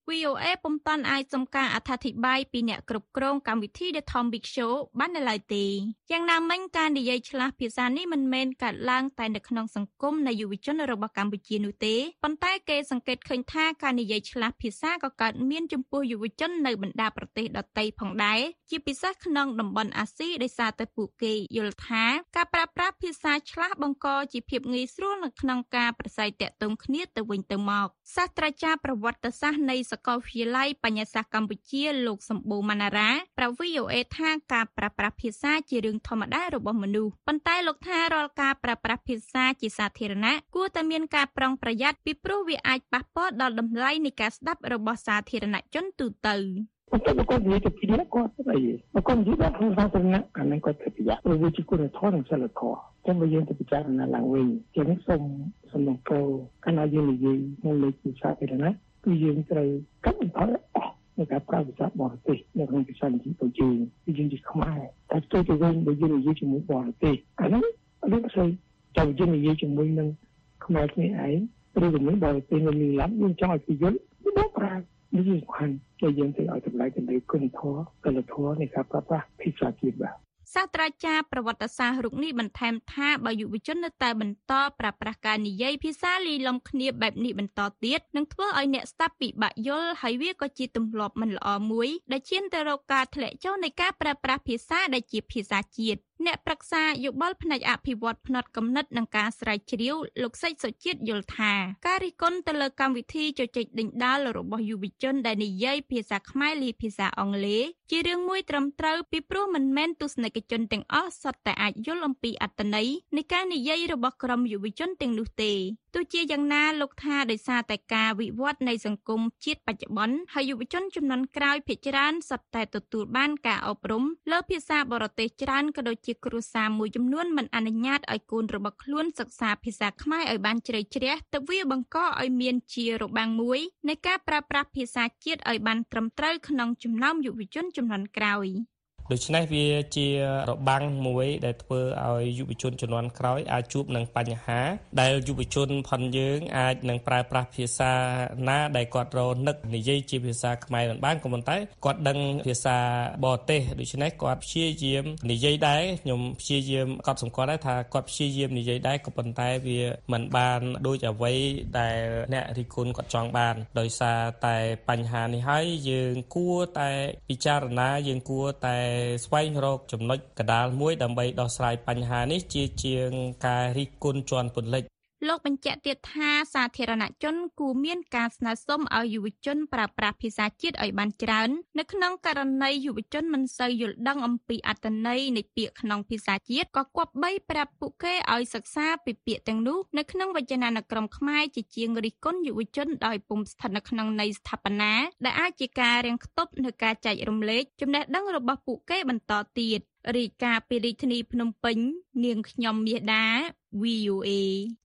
[SPEAKER 14] វី អូ เอ ពុំតាន់អាចសុំការអត្ថាធិប្បាយពីអ្នកគ្រប់គ្រងកម្មវិធី The Tom Big Show បាននៅឡើយទេយ៉ាងណាមិញការនិយាយឆ្លាស់ភាសានេះមិនមែនកើតឡើងតែនៅក្នុងសង្គមនៃយុវជនរបស់កម្ពុជានោះទេប៉ុន្តែគេសង្កេតឃើញថាការនិយាយឆ្លាស់ភាសាក៏កើតមានចំពោះយុវជននៅបណ្ដាប្រទេសដទៃផងដែរជាពិសេសក្នុងតំបន់អាស៊ីដោយសារតែពួកគេយល់ថាការប្រើប្រាស់ភាសាឆ្លាស់បង្កជាភាពងាយស្រួលនៅក្នុងការប្រស័យទាក់ទងគ្នាទៅវិញទៅមកសាស្ត្រាចារ្យប្រវត្តិសាស្ត្រនៃសាកលវិទ្យាល័យបញ្ញាសាស្ត្រកម្ពុជាលោកសម្បូរម៉ាណារ៉ាប្រាប់ វី អូ เอ ថាការប្រើប្រាស់ភាសាជារឿងធម្មតារបស់មនុស្សប៉ុន្តែលោកថារាល់ការប្រើប្រាស់ភាសាជាសាធារណៈគួរតែមានការប្រុងប្រយ័ត្នពីព្រោះវាអាចប៉ះពាល់ដល់តម្លៃនៃការស្ដាប់របស់សាធារណជនទូទៅ
[SPEAKER 15] Untuk bukan dia terpilih kuat lagi. Bukan juga orang sana kerana kuat terpilih. Wujud kuat orang salah kuat. Jangan yang terbicara dengan langway. Jangan som semua kau kerana yang ini mulai bisa kerana yang terai kan ada oh mereka perasa berarti yang bisa dipuji dipuji kemai. Tapi juga yang ini cuma berarti. Kerana ada saya jauh ini cuma yang kemai ni ay. Perlu ni berarti melihat yang jangan dijul. Bukanនេះសំខាន់ជាយើងទៅឲ្យតម្លៃទៅលើគុណធម៌កលធម៌នៃការប្រើប្រាស់ភាសាជាតិបាទ
[SPEAKER 14] សាស្ត្រាចារ្យប្រវត្តិសាស្ត្ររូបនេះបន្ថែមថាបើយុវជននៅតែបន្តប្រើប្រាស់ការនិយាយភាសាលីលំគ្នាបែបនេះបន្តទៀតនឹងធ្វើឲ្យអ្នកស្ដាប់ពិបាកយល់ហើយវាក៏ជាទម្លាប់មិនល្អមួយដែលឈានទៅរកការធ្លាក់ចុះនៃការប្រើប្រាស់ភាសាដែលជាភាសាជាតិអ្នកប្រឹក្សាយោបល់ផ្នែកអភិវឌ្ឍផ្នែកគំនិតនិងការស្រាវជ្រាវលោកសេចសុជាតិយល់ថាការរិះគន់ទៅលើកម្មវិធីជជែកដេញដោលរបស់យុវជនដែលនិយាយភាសាខ្មែរលាយភាសាអង់គ្លេសជារឿងមួយត្រឹមត្រូវពីព្រោះមិនមែនទស្សនិកជនទាំងអស់សុទ្ធតែអាចយល់អំពីអត្ថន័យនៃការនិយាយរបស់ក្រុមយុវជនទាំងនោះទេទោះជាយ៉ាងណាលោកថាដោយសារតែការវិវត្តនៃសង្គមជាតិបច្ចុប្បន្នហើយយុវជនជំនាន់ក្រោយភាគច្រើនសុទ្ធតែទទួលបានការអប់រំលើភាសាបរទេសច្រើនក៏ដូចជាគ្រួសារមួយចំនួនមិនអនុញ្ញាតឲ្យកូនរបស់ខ្លួនសិក្សាភាសាខ្មែរឲ្យបានជ្រៅជ្រះទើបវាបង្កឲ្យមានជារបាំងមួយនៃការប្រើប្រាស់ភាសាជាតិឲ្យបានត្រឹមត្រូវក្នុងចំណោមយុវជនជំនាន់ក្រោយ
[SPEAKER 16] ដូច្នេះវាជារបាំងមួយដែលធ្វើឲ្យយុវជនជំនាន់ក្រោយអាចជួបនឹងបញ្ហាដែលយុវជនផនយើងអាចនឹងប្រើប្រាស់ភាសាណាដែលគាត់រនឹកនិយាយជាភាសាខ្មែរមិនបានក៏ប៉ុន្តែគាត់ដឹងភាសាបរទេសដូច្នេះគាត់ព្យាយាមនិយាយដែរខ្ញុំព្យាយាមកត់សម្គាល់ដែរថាគាត់ព្យាយាមនិយាយដែរក៏ប៉ុន្តែវាមិនបានដូចអ្វីដែលអ្នករិះគន់គាត់ចង់បានដោយសារតែបញ្ហានេះហើយយើងគួរតែពិចារណាយើងគួរតែស្វែងរកចំណុចកណ្ដាលមួយដើម្បីដោះស្រាយបញ្ហានេះជាជាងការរិះគន់ជាន់ពន្លិច
[SPEAKER 14] លោកបញ្ជាក់ទៀតថាសាធារណជនគួរមានការស្នើសុំឲ្យយុវជនប្រើប្រាស់ភាសាជាតិឲ្យបានច្រើននៅក្នុងករណីយុវជនមិនសូវយល់ដឹងអំពីអត្ថន័យនៃពាក្យក្នុងភាសាជាតិក៏គប្បីប្រាប់ពួកគេឲ្យសិក្សាពីពាក្យទាំងនោះនៅក្នុងវចនានុក្រមខ្មែរជាជាងរិះគន់យុវជនដោយពុំស្ថិតនៅក្នុងន័យស្ថាបនាដែលអាចជាការរាំងខ្ទប់នៅការចែករំលែកចំណេះដឹងរបស់ពួកគេបន្តទៀតរាយការណ៍ពីរាជធានីភ្នំពេញនាងខ្ញុំមាសដា វី អូ เอ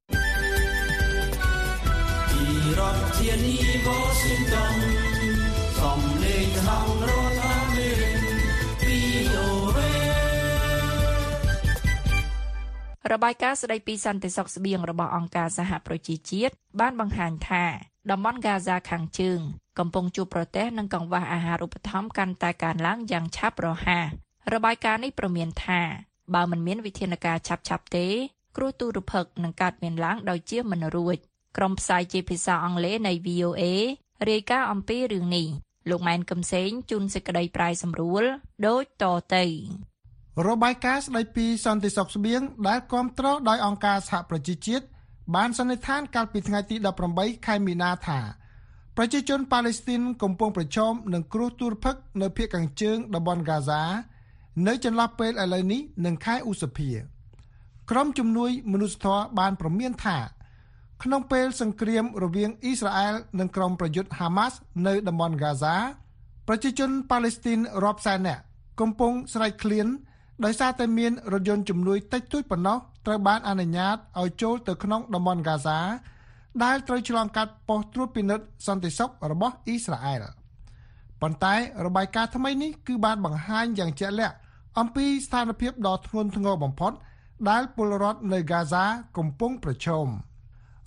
[SPEAKER 17] រដ្ឋធានី Washington សំឡេងក្នុងរដ្ឋអាមេរិក វី អូ เอ
[SPEAKER 3] របាយការណ៍ស្តីពីសន្តិសុខស្បៀងរបស់អង្គការសហប្រជាជាតិបានបង្ហាញថាតំបន់ហ្គាហ្សាខាងជើងកំពុងជួបប្រទះនឹងកង្វះអាហារូបត្ថម្ភកាន់តែកើនឡើងយ៉ាងឆាប់រហ័សរបាយការណ៍នេះព្រមានថាបើមិនមានវិធានការឆាប់ៗទេគ្រោះទុរភិក្សនឹងកើតមានឡើងដោយជាមិនរួចក្រុមផ្សាយជាភាសាអង់គ្លេសនៃ វី អូ เอ រាយការណ៍អំពីរឿងនេះលោកម៉ែនកឹមសេងជូនសេចក្តីប្រាយសម្រួលដូចតទៅ
[SPEAKER 18] របាយការណ៍ស្តីពីសន្តិសុខស្បៀងដែលគាំទ្រដោយអង្គការសហប្រជាជាតិបានសន្និដ្ឋានកាលពីថ្ងៃទីដប់ប្រាំបីខែមីនាថាប្រជាជនប៉ាឡេស្ទីនកំពុងប្រឈមនឹងគ្រោះទុរភិក្សនៅភាគខាងជើងតំបន់ហ្គាហ្សានៅចន្លោះពេលឥឡូវនេះនិងខែឧសភាក្រុមជំនួយមនុស្សធម៌បានព្រមានថាក្នុងពេលសង្គ្រាមរវាងអ៊ីស្រាអែលនិងក្រុមប្រយុទ្ធហាម៉ាស់នៅតំបន់ហ្គាហ្សាប្រជាជនប៉ាឡេស្ទីនរាប់សែននាក់កំពុងស្រែកឃ្លានដោយសារតែមានរថយន្តជំនួយតិចតួចប៉ុណ្ណោះត្រូវបានអនុញ្ញាតឲ្យចូលទៅក្នុងតំបន់ហ្គាហ្សាដែលត្រូវឆ្លងកាត់ប៉ុស្តិ៍ត្រួតពិនិត្យសន្តិសុខរបស់អ៊ីស្រាអែលប៉ុន្តែរបាយការណ៍ថ្មីនេះគឺបានបង្ហាញយ៉ាងជាក់លាក់អំពីស្ថានភាពដ៏ធ្ងន់ធ្ងរបំផុតដែលពលរដ្ឋនៅហ្គាហ្សាកំពុងប្រឈម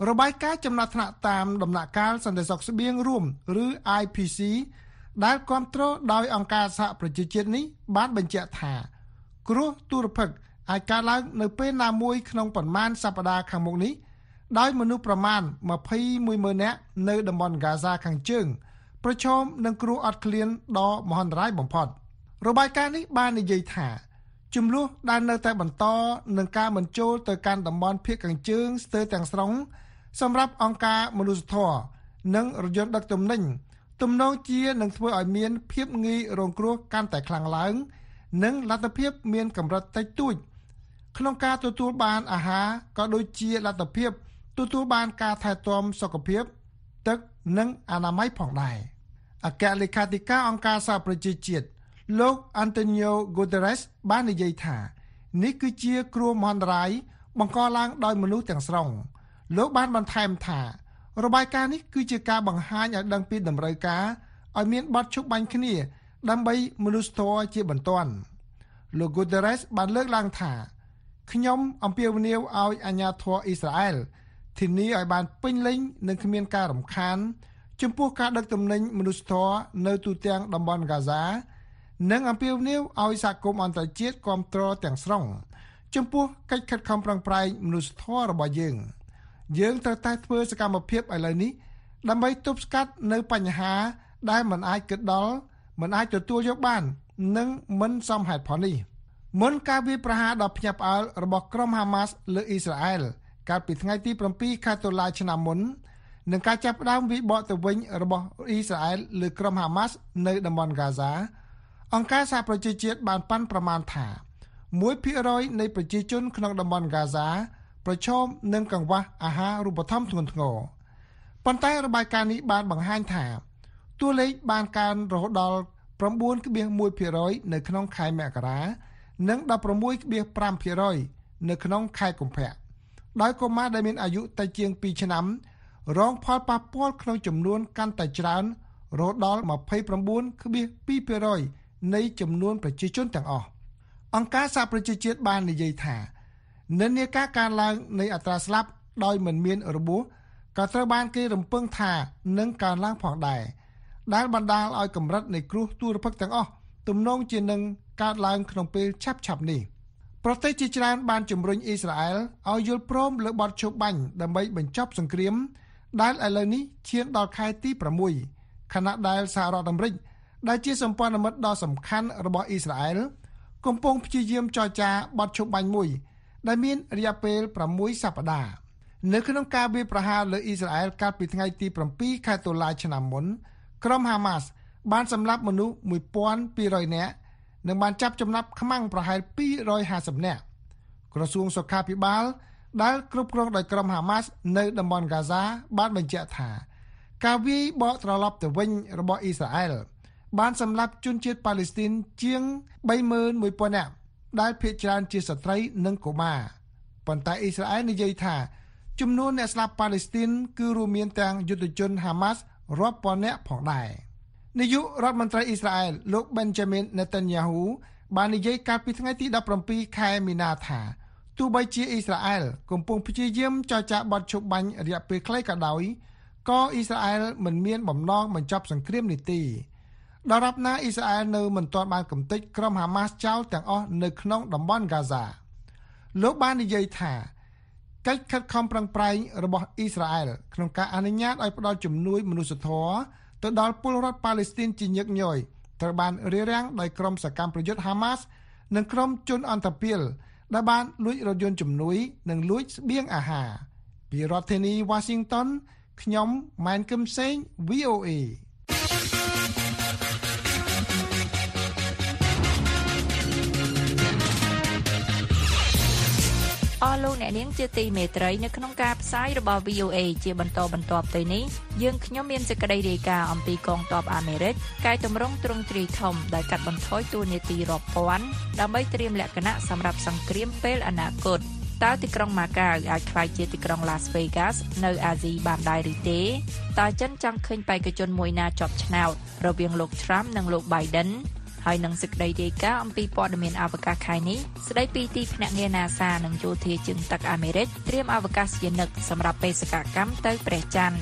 [SPEAKER 18] របាយការណ៍ចំណាត់ថ្នាក់តាមដំណាក់កាលសន្តិសុខស្បៀងរួមឬ I P C ដែលគ្រប់គ្រងដោយអង្គការសហប្រជាជាតិនេះបានបញ្ជាក់ថាគ្រោះទុរភិក្សអាចកើតឡើងនៅពេលណាមួយក្នុងប៉ុន្មានសប្តាហ៍ខាងមុខនេះដោយមនុស្សប្រមាណម្ភៃមួយម៉ឺននាក់នៅតំបន់ហ្គាហ្សាខាងជើងប្រឈមនឹងគ្រោះអត់ឃ្លានដ៏មហន្តរាយបំផុតរបាយការណ៍នេះបាននិយាយថាចំនួនដែលនៅតែបន្តនឹងការបញ្ចូលទៅកាន់តំបន់ភាគខាងជើងស្ទើរទាំងស្រុងសម្រាប់អង្គការមនុស្សធម៌និងរថយន្តដឹកទំនិញទំនងជានឹងធ្វើឲ្យមានភាពងាយរងគ្រោះកាន់តែខ្លាំងឡើងនិងលទ្ធភាពមានកម្រិតតិចតួចក្នុងការទទួលបានអាហារក៏ដូចជាលទ្ធភាពទទួលបានការថែទាំសុខភាពទឹកនិងអនាម័យផងដែរអគ្គលេខាធិការអង្គការសហប្រជាជាតិលោក Antonio Guterres បាននិយាយថានេះគឺជាគ្រោះមហន្តរាយបង្កឡើងដោយមនុស្សទាំងស្រុងលោកបានបន្ថែមថារបាយការណ៍នេះគឺជាការបង្ហាញឲ្យដឹងពីតម្រូវការឲ្យមានបទឈប់បាញ់គ្នាដើម្បីមនុស្សធម៌ជាបន្ទាន់លោក Guterres បានលើកឡើងថាខ្ញុំអំពាវនាវឲ្យអាជ្ញាធរអ៊ីស្រាអែលធានាឲ្យបានពេញលេញនិងគ្មានការរំខានចំពោះការដឹកទំនិញមនុស្សធម៌នៅទូទាំងតំបន់ហ្គាហ្សានិងអំពាវនាវឲ្យសហគមន៍អន្តរជាតិគាំទ្រទាំងស្រុងចំពោះកិច្ចខិតខំប្រឹងប្រែងមនុស្សធម៌របស់យើងយើងត្រូវតែធ្វើសកម្មភាពឥឡូវនេះដើម្បីទប់ស្កាត់នៅបញ្ហាដែលមិនអាចគិតដល់មិនអាចទទួលយកបាននិងមិនសមហេតុផលនេះមុនការវាយប្រហារដ៏ភ្ញាក់ផ្អើលរបស់ក្រុមហាម៉ាស់លើអ៊ីស្រាអែលកាលពីថ្ងៃទី7ខែតុលាឆ្នាំមុននិងការចាប់ផ្ដើមវិបកទៅវិញរបស់អ៊ីស្រាអែលលើក្រុមហាម៉ាស់នៅតំបន់ហ្គាហ្សាអង្គការសហប្រជាជាតិបានប៉ាន់ប្រមាណថាមួយភាគរយនៃប្រជាជនក្នុងតំបន់ហ្គាហ្សាប្រឈមនឹងកង្វះអាហារូបត្ថម្ភធ្ងន់ធ្ងរប៉ុន្តែរបាយការណ៍នេះបានបង្ហាញថាតួលេខបានកើនរហូតដល់ 9.1% នៅក្នុងខែមករានិង 16.5% នៅក្នុងខែកុម្ភៈដោយកុមារដែលមានអាយុតិចជាងពីរឆ្នាំរងផលប៉ះពាល់ក្នុងចំនួនកាន់តែច្រើនរហូតដល់ 29.2% នៃចំនួនប្រជាជនទាំងអស់អង្គការសហប្រជាជាតិបាននិយាយថានិន្នាការកើនឡើងនៃអត្រាស្លាប់ដោយមិនមានរបួសក៏ត្រូវបានគេរំពឹងថានឹងកើនឡើងផងដែរដែលបណ្ដាលឲ្យកម្រិតនៃគ្រោះទុរភិក្សទាំងអស់ទំនងជានឹងកើតឡើងក្នុងពេលឆាប់ៗនេះប្រទេសជាច្រើនបានជំរុញអ៊ីស្រាអែលឲ្យយល់ព្រមលើបទឈប់បាញ់ដើម្បីបញ្ចប់សង្គ្រាមដែលឥឡូវនេះឈានដល់ខែទី6ខណៈដែលសហរដ្ឋអាមេរិកដែលជាសម្ព័ន្ធមិត្តដ៏សំខាន់របស់អ៊ីស្រាអែលកំពុងព្យាយាមចរចាបទឈប់បាញ់មួយដែលមានរយៈពេល6សប្តាហ៍នៅក្នុងការវាយប្រហារលើអ៊ីស្រាអែលកាលពីថ្ងៃទី7ខែតុលាឆ្នាំមុនក្រុមហាម៉ាស់បានសម្លាប់មនុស្សមួយពាន់ពីររយនាក់និងបានចាប់ចំណាប់ខ្មាំងប្រហែលពីររយហាសិបនាក់ក្រសួងសុខាភិបាលដែលគ្រប់គ្រងដោយក្រុមហាម៉ាស់នៅតំបន់ហ្គាហ្សាបានបញ្ជាក់ថាការវាយបកត្រឡប់ទៅវិញរបស់អ៊ីស្រាអែលបានសម្លាប់ជនជាតិប៉ាឡេស្ទីនជាង 三万一千 នាក់ដែលភាគច្រើនជាស្ត្រីនិងកុមារប៉ុន្តែអ៊ីស្រាអែលនិយាយថាចំនួនអ្នកស្លាប់ប៉ាឡេស្ទីនគឺរួមមានទាំងយុទ្ធជនហាម៉ាស់រាប់ពាន់នាក់ផងដែរនាយករដ្ឋមន្ត្រីអ៊ីស្រាអែលលោក Benjamin Netanyahu បាននិយាយកាលពីថ្ងៃទី17ខែមីនាថាទោះបីជាអ៊ីស្រាអែលកំពុងព្យាយាមចរចាបទឈប់បាញ់រយៈពេលខ្លីក៏ដោយក៏អ៊ីស្រាអែលមិនមានបំណងបញ្ចប់សង្គ្រាមនេះទេដរាបណាអ៊ីស្រាអែលនៅមិនទាន់បានកំទេចក្រុមហាម៉ាស់ចោលទាំងអស់នៅក្នុងតំបន់ហ្គាហ្សាលោកបាននិយាយថាកិច្ចខិតខំប្រឹងប្រែងរបស់អ៊ីស្រាអែលក្នុងការអនុញ្ញាតឲ្យផ្ដល់ជំនួយមនុស្សធម៌ទៅដល់ពលរដ្ឋប៉ាឡេស្ទីនជាញឹកញយត្រូវបានរារាំងដោយក្រុមសកម្មប្រយុទ្ធហាម៉ាស់និងក្រុមជនអន្តរពាលដែលបានលួចរថយន្តជំនួយនិងលួចស្បៀងអាហារពីរដ្ឋធានី Washington ខ្ញុំម៉ែនគឹមសេង V O A
[SPEAKER 3] អស់លោកអ្នកនាងជាទីមេត្រីនៅក្នុងការផ្សាយរបស់ V O A ជាបន្តបន្ទាប់ទៅនេះយើងខ្ញុំមានសេចក្តីរាយការណ៍អំពីកងទ័ពអាមេរិកកែតម្រង់ទ្រង់ទ្រាយធំដែលកាត់បន្ថយតួនាទីរាប់ពាន់ដើម្បីត្រៀមលក្ខណៈសម្រាប់សង្គ្រាមពេលអនាគតតើទីក្រុងម៉ាកាវអាចក្លាយជាទីក្រុង Las Vegas នៅអាស៊ីបានដែរឬទេតើចិនចង់ឃើញបេក្ខជនមួយណាជាប់ឆ្នោតរវាងលោក Trump និងលោក Biden ហើយនឹងសេចក្តីរាយការណ៍អំពីព័ត៌មានអវកាសខែនេះស្តីពីទីភ្នាក់ងារ NASA និងយោធាជើងទឹកអាមេរិកត្រៀមអវកាសយានិកសម្រាប់បេសកកម្មទៅព្រះច័ន្ទ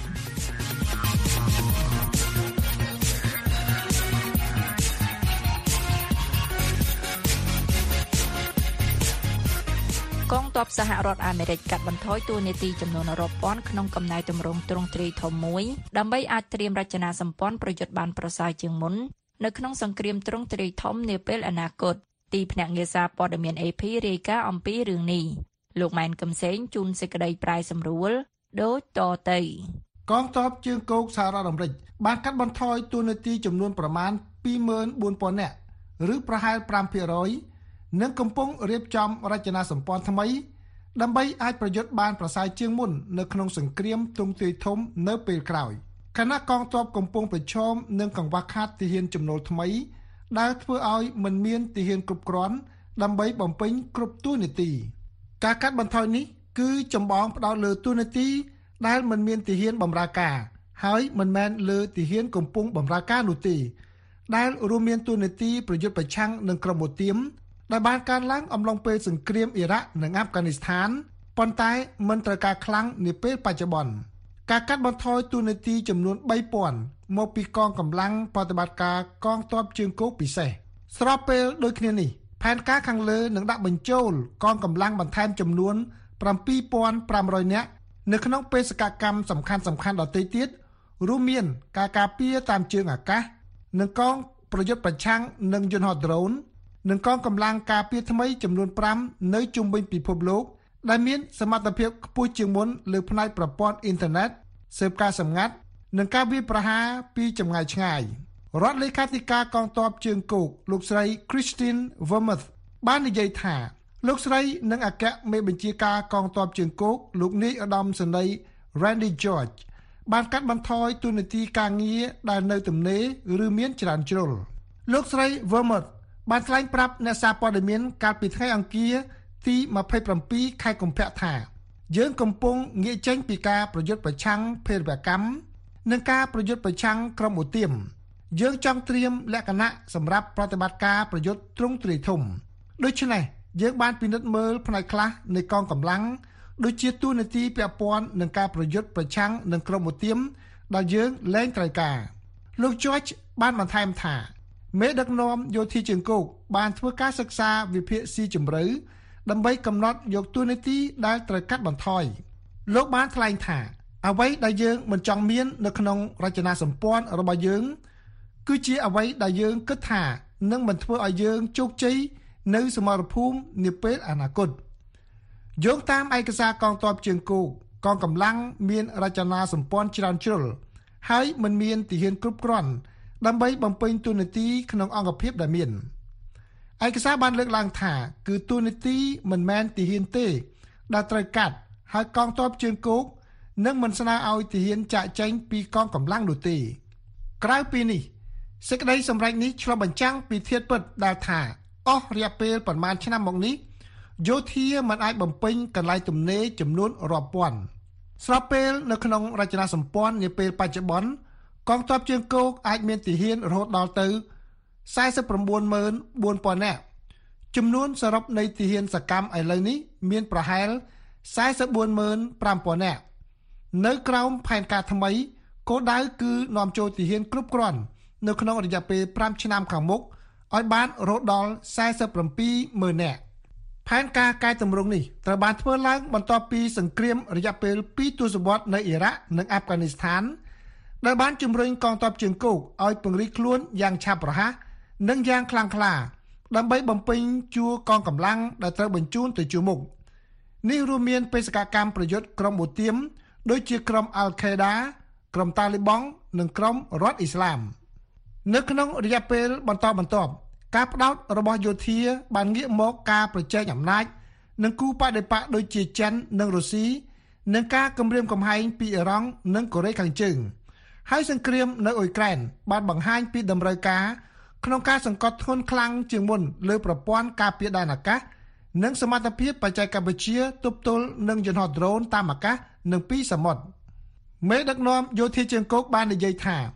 [SPEAKER 3] កងទ័ពសហរដ្ឋអាមេរិកកាត់បន្ថយតួនាទីចំនួនរាប់ពាន់ក្នុងកំណែទម្រង់ទ្រង់ទ្រាយធំមួយដើម្បីអាចត្រៀមរចនាសម្ព័ន្ធប្រយុទ្ធបានប្រសើរជាងមុននៅក្នុងសង្គ្រាមទ្រង់ទ្រាយធំនាពេលអនាគតទីភ្នាក់ងារសារព័ត៌មាន เอ พี រាយការណ៍អំពីរឿងនេះលោកម៉ែនកំសែងជូនសេចក្តីប្រាយសម្រួលដូចតទៅ
[SPEAKER 18] កងទ័ពជើងគោកសហរដ្ឋអាមេរិកបានកាត់បន្ថយតួនាទីចំនួនប្រមាណ ពីរម៉ឺនបួនពាន់ នាក់ឬប្រហែល 5ភាគរយ និងកំពុងរៀបចំរចនាសម្ព័ន្ធថ្មីដើម្បីអាចប្រយុទ្ធបានប្រសើរជាងមុននៅក្នុងសង្គ្រាមទ្រង់ទ្រាយធំនៅពេលក្រោយខណៈកងទ័ពកំពុងប្រឈមនឹងកង្វះខាតទាហានចំណូលថ្មីដែលធ្វើឲ្យមិនមានទាហានគ្រប់គ្រាន់ដើម្បីបំពេញគ្រប់តួនាទីការកាត់បន្ថយនេះគឺចម្បងផ្ដោតលើតួនាទីដែលមិនមានទាហានបម្រើការហើយមិនមែនលើទាហានកំពុងបម្រើការនោះទេដែលរួមមានតួនាទីប្រយុទ្ធប្រឆាំងនឹងក្រុមបូទៀមដែលបានកើនឡើងអំឡុងពេលសង្គ្រាមអ៊ីរ៉ាក់និងអាហ្វហ្គានីស្ថានប៉ុន្តែមិនត្រូវការខ្លាំងនាពេលបច្ចុប្បន្នការកាត់បន្ថយតួនាទីចំនួន បីពាន់ មកពីកងកម្លាំងប្រតិបត្តិការកងទ័ពជើងគោកពិសេសស្របពេលដូចគ្នានេះផែនការខាងលើនឹងដាក់បញ្ចូលកងកម្លាំងបន្ថែមចំនួន bảy nghìn năm trăm នាក់នៅក្នុងបេសកកម្មសំខាន់សំខាន់ដទៃទៀតរួមមានការការពារតាមជើងអាកាសនិងកងប្រយុទ្ធប្រឆាំងនឹងយន្តហោះដ្រូននិងកងកម្លាំងការពារថ្មីចំនួន ប្រាំ នៅជុំវិញពិភពលោកដែលមានសមត្ថភាពខ្ពស់ជាងមុនលើផ្នែកប្រព័ន្ធអ៊ីនធឺណិតស៊ើបការសម្ងាត់និងការវាយប្រហារពីចម្ងាយឆ្ងាយរដ្ឋលេខាធិការកងទ័ពជើងគោកលោកស្រី Christine Vermuth បាននិយាយថាលោកស្រីនិងអគ្គមេបញ្ជាការកងទ័ពជើងគោកលោកនាយឧត្តមសេនីយ៍ Randy George បានកាត់បន្ថយតួនាទីការងារដែលនៅទំនេរឬមានច្រើនជ្រុលលោកស្រី Vermuth បានថ្លែងប្រាប់អ្នកសារព័ត៌មានកាលពីថ្ងៃអង្គារទី ម្ភៃប្រាំពីរ ខែកុម្ភៈថាយើងកំពុងងាកចេញពីការប្រយុទ្ធប្រឆាំងភេរវកម្មនិងការប្រយុទ្ធប្រឆាំងក្រុមឧទាមយើងចង់ត្រៀមលក្ខណៈសម្រាប់ប្រតិបត្តិការប្រយុទ្ធទ្រង់ទ្រាយធំដូច្នេះយើងបានពិនិត្យមើលផ្នែកខ្លះនៃកងកម្លាំងដូចជាតួនាទីពាក់ព័ន្ធនឹងការប្រយុទ្ធប្រឆាំងនឹងក្រុមឧទាមដែលយើងលែងត្រូវការលោក George បានបន្ថែមថាមេដឹកនាំយោធាជើងគោកបានធ្វើការសិក្សាវិភាគស៊ីជម្រៅដើម្បីកំណត់យកតួនាទីដែលត្រូវកាត់បន្ថយលោកបានថ្លែងថាអ្វីដែលយើងមិនចង់មាននៅក្នុងរចនាសម្ព័ន្ធរបស់យើងគឺជាអ្វីដែលយើងគិតថានឹងមិនធ្វើឲ្យយើងជោគជ័យនៅសមរភូមិនាពេលអនាគតយោងតាមឯកសារកងទ័ពជើងគោកកងកម្លាំងមានរចនាសម្ព័ន្ធច្រើនជ្រុលហើយមិនមានទាហានគ្រប់គ្រាន់ដើម្បីបំពេញតួនាទីក្នុងអង្គភាពដែលមានឯកសារបានលើកឡើងថាគឺតួនាទីមិនមែនទាហានទេដែលត្រូវកាត់ហើយកងទ័ពជើងគោកនឹងមិនស្នើឲ្យទាហានចាក់ចែងពីកងកម្លាំងនោះទេក្រៅពីនេះសេចក្តីសម្រេចនេះឆ្លុះបញ្ចាំងពីធាតុពិតដែលថាអស់រយៈពេលប្រមាណឆ្នាំមកនេះយោធាមិនអាចបំពេញកន្លែងទំនេរចំនួនរាប់ពាន់ស្របពេលនៅក្នុងរចនាសម្ព័ន្ធនាពេលបច្ចុប្បន្នកងទ័ពជើងគោកអាចមានទាហានរហូតដល់ទៅ สี่สิบเก้าหมื่นสี่พัน នាក់ចំនួនសរុបនៃទាហានសកម្មឥឡូវនេះមានប្រហែល สี่สิบสี่หมื่นห้าพัน នាក់នៅក្រោមផែនការថ្មីគោលដៅគឺនាំចូលទាហានគ្រប់គ្រាន់នៅក្នុងរយៈពេល ប្រាំ ឆ្នាំខាងមុខឲ្យបានរហូតដល់ สี่สิบเจ็ดหมื่น នាក់ផែនការកែតម្រង់នេះត្រូវបានធ្វើឡើងបន្ទាប់ពីសង្គ្រាមរយៈពេលពីរទសវត្សរ៍នៅអ៊ីរ៉ាក់និងអាហ្វហ្គានីស្ថានដែលបានជំរុញកងទ័ពជើងគោកឲ្យពង្រីកខ្លួនយ៉ាងឆាប់រហ័សនិងយ៉ាងខ្លាំងក្លាដើម្បីបំពេញជួរកងកម្លាំងដែលត្រូវបញ្ជូនទៅជួរមុខនេះរួមមានបេសកកម្មប្រយុទ្ធក្រុមឧទាមដូចជាក្រុមអាល់ខេដាក្រុមតាលីបង់និងក្រុមរដ្ឋអ៊ីស្លាមនៅក្នុងរយៈពេលបន្តបន្ទាប់ការផ្ដោតរបស់យោធាបានងាកមកការប្រជែងអំណាចនឹងគូបដិបកដូចជាចិននិងរុស្ស៊ីនិងការគំរាមកំហែងពីអ៊ីរ៉ង់និងកូរ៉េខាងជើងហើយសង្គ្រាមនៅអ៊ុយក្រែនបានបង្ហាញពីតម្រូវការក្នុងការសង្កត់ធ្ងន់ខ្លាំងជាងមុនលើប្រព័ន្ធការពារដែនអាកាសនិងសមត្ថភាពបច្ចេកវិទ្យាទប់ទល់នឹងយន្តហោះដ្រូនតាមអាកាសនិងពីសមុទ្រមេដឹកនាំយោធាជើងគោកបាននិយាយថា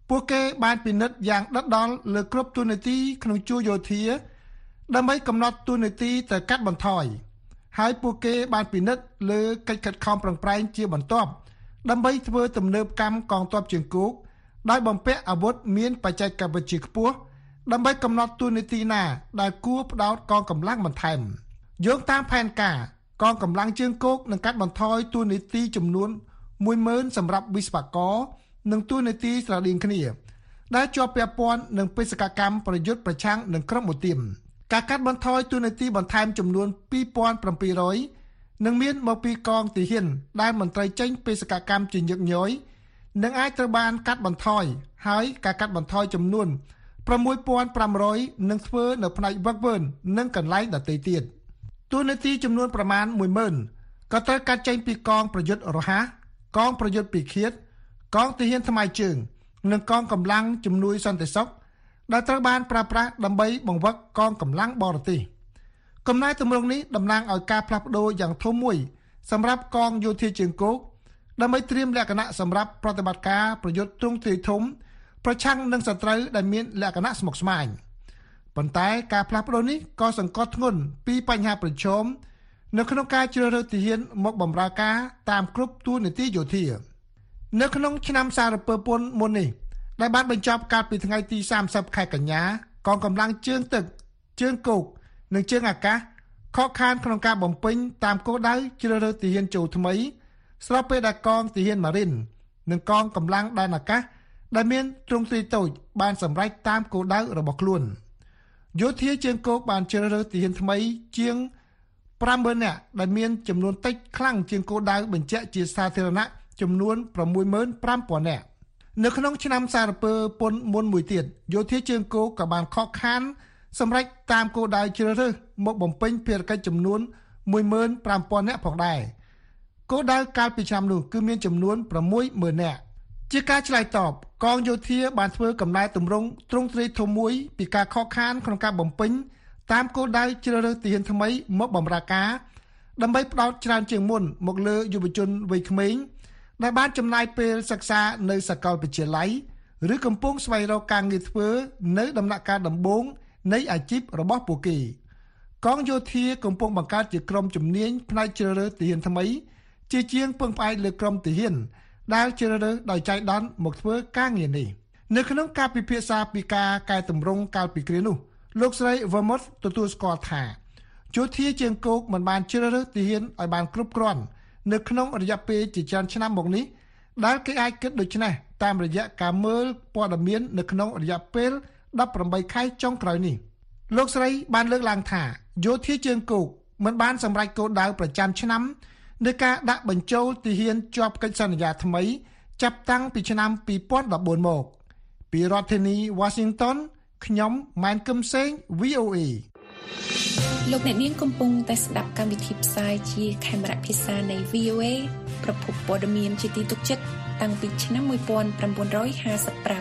[SPEAKER 18] ពួកគេបានពិនិត្យយ៉ាងដិតដល់លើគ្រប់ទូនាទីក្នុងជួរយោធាដើម្បីកំណត់ទូនាទីទៅកាត់បន្ថយហើយពួកគេបានពិនិត្យលើកិច្ចខិតខំប្រឹងប្រែងជាបន្ទាប់ដើម្បីធ្វើទំនើបកម្មកងទ័ពជើងគោកដោយបំពាក់អាវុធមានបច្ចេកវិទ្យាខ្ពស់ដើម្បីកំណត់ទូនាទីណាដែលគួរផ្ដោតកងកម្លាំងបន្ថែមយោងតាមផែនការកងកម្លាំងជើងគោកនឹងកាត់បន្ថយទូនាទីចំនួនមួយម៉ឺនសម្រាប់វិស្វករនិងទូនាទីស្រដៀងគ្នាដែលជាប់ពាក់ព័ន្ធនឹងបេសកកម្មប្រយុទ្ធប្រឆាំងនឹងក្រុមឧទាមការកាត់បន្ថយទូនាទីបន្ថែមចំនួនពីរពាន់ប្រាំពីររយនឹងមានមកពីកងទាហានដែលមន្ត្រីចេញបេសកកម្មជាញឹកញយនឹងអាចត្រូវបានកាត់បន្ថយហើយការកាត់បន្ថយចំនួនប្រាំមួយពាន់ប្រាំរយនឹងធ្វើនៅផ្នែកវឹកវើនិងកន្លែងដទៃទៀតទូនាទីចំនួនប្រមាណមួយម៉ឺនក៏ត្រូវកាត់ចេញពីកងប្រយុទ្ធរហ័សកងប្រយុទ្ធពិឃាតកងទាហានថ្មើរជើងនិងកងកម្លាំងជំនួយសន្តិសុខដែលត្រូវបានប្រើប្រាស់ដើម្បីបង្វឹកកងកម្លាំងបរទេសកំណែទម្រង់នេះតំណាងឲ្យការផ្លាស់ប្ដូរយ៉ាងធំមួយសម្រាប់កងយោធាជើងគោកដើម្បីត្រៀមលក្ខណៈសម្រាប់ប្រតិបត្តិការប្រយុទ្ធទ្រង់ទ្រាយធំប្រឆាំងនឹងសត្រូវដែលមានលក្ខណៈស្មុគស្មាញប៉ុន្តែការផ្លាស់ប្ដូរនេះក៏សង្កត់ធ្ងន់ពីបញ្ហាប្រឈមនៅក្នុងការជ្រើសរើសទាហានមកបម្រើការតាមគ្រប់តួនាទីយោធានៅក្នុងឆ្នាំសារពើពន្ធមុននេះដែលបានបញ្ចប់កាលពីថ្ងៃទីសាមសិបខែកញ្ញាកងកម្លាំងជើងទឹកជើងគោកនិងជើងអាកាសខកខានក្នុងការបំពេញតាមគោលដៅជ្រើសរើសទាហានចូលថ្មីស្របពេលដែលកងទាហានម៉ារីននិងកងកម្លាំងដែនអាកាសដែលមានទ្រង់ទ្រាយតូចបានសម្រេចតាមគោលដៅរបស់ខ្លួនយោធាជើងគោកបានជ្រើសរើសទាហានថ្មីជាងប្រាំម៉ឺននាក់ដែលមានចំនួនតិចខ្លាំងជាងគោលដៅបញ្ជាក់ជាសាធារណៈចំនួនប្រាំមួយម៉ឺនប្រាំពាន់នាក់នៅក្នុងឆ្នាំសារពើពន្ធមុនមួយទៀតយោធាជើងគោកក៏បានខកខានសម្រេចតាមគោលដៅជ្រើសរើសមកបំពេញភារកិច្ចចំនួនមួយម៉ឺនប្រាំពាន់នាក់ផងដែរគោលដៅកាលពីឆ្នាំនោះគឺមានចំនួនប្រាំមួយម៉ឺននាក់ជាការឆ្លើយតបកងយោធាបានធ្វើកំណែទម្រង់ទ្រង់ទ្រាយធំមួយពីការខកខានក្នុងការបំពេញតាមគោលដៅជ្រើសរើសទាហានថ្មីមកបម្រើការដើម្បីផ្ដោតច្រើនជាងមុនមកលើយុវជនវ័យក្មេងដែលបានចំណាយពេលសិក្សានៅសាកលវិទ្យាល័យឬកំពុងស្វែងរកការងារធ្វើនៅដំណាក់កាលដំបូងនៃអាជីពរបស់ពួកគេកងយោធាកំពុងបង្កើតជាក្រុមជំនាញផ្នែកជ្រើសរើសទាហានថ្មីជាជាងពឹងផ្អែកលើក្រុមទាហានដែលជ្រើសរើសដោយចៃដន្យមកធ្វើការងារនេះនៅក្នុងការពិភាក្សាពីការកែតម្រង់កាលពីគ្រានោះលោកស្រី Vermont ទទួលស្គាល់ថាយោធាជើងគោកមិនបានជ្រើសរើសទាហានឲ្យបានគ្រប់គ្រាន់នៅក្នុងរយៈពេលជាច្រើនឆ្នាំមកនេះដែលគេអាចគិតដូច្នេះតាមរយៈការមើលព័ត៌មាននៅក្នុងរយៈពេលដប់ប្រាំបីខែចុងក្រោយនេះលោកស្រីបានលើកឡើងថាយោធាជើងគោកមិនបានសម្រេចគោលដៅប្រចាំឆ្នាំនៃការដាក់បញ្ចូលទាហានជាប់កិច្ចសន្យាថ្មីចាប់តាំងពីឆ្នាំពីរពាន់ដប់បួនមកពីរដ្ឋធានី Washington ខ្ញុំម៉ែនគឹមសេង វី អូ អេ
[SPEAKER 10] លោកអ្នកនាងកំពុងតែស្ដាប់កម្មវិធីផ្សាយជាខេមរៈភាសានៃ វី អូ អេ ប្រភពព័ត៌មានជាទីទុកចិត្តតាំងពីឆ្នាំmột nghìn chín trămห้าสิบห้า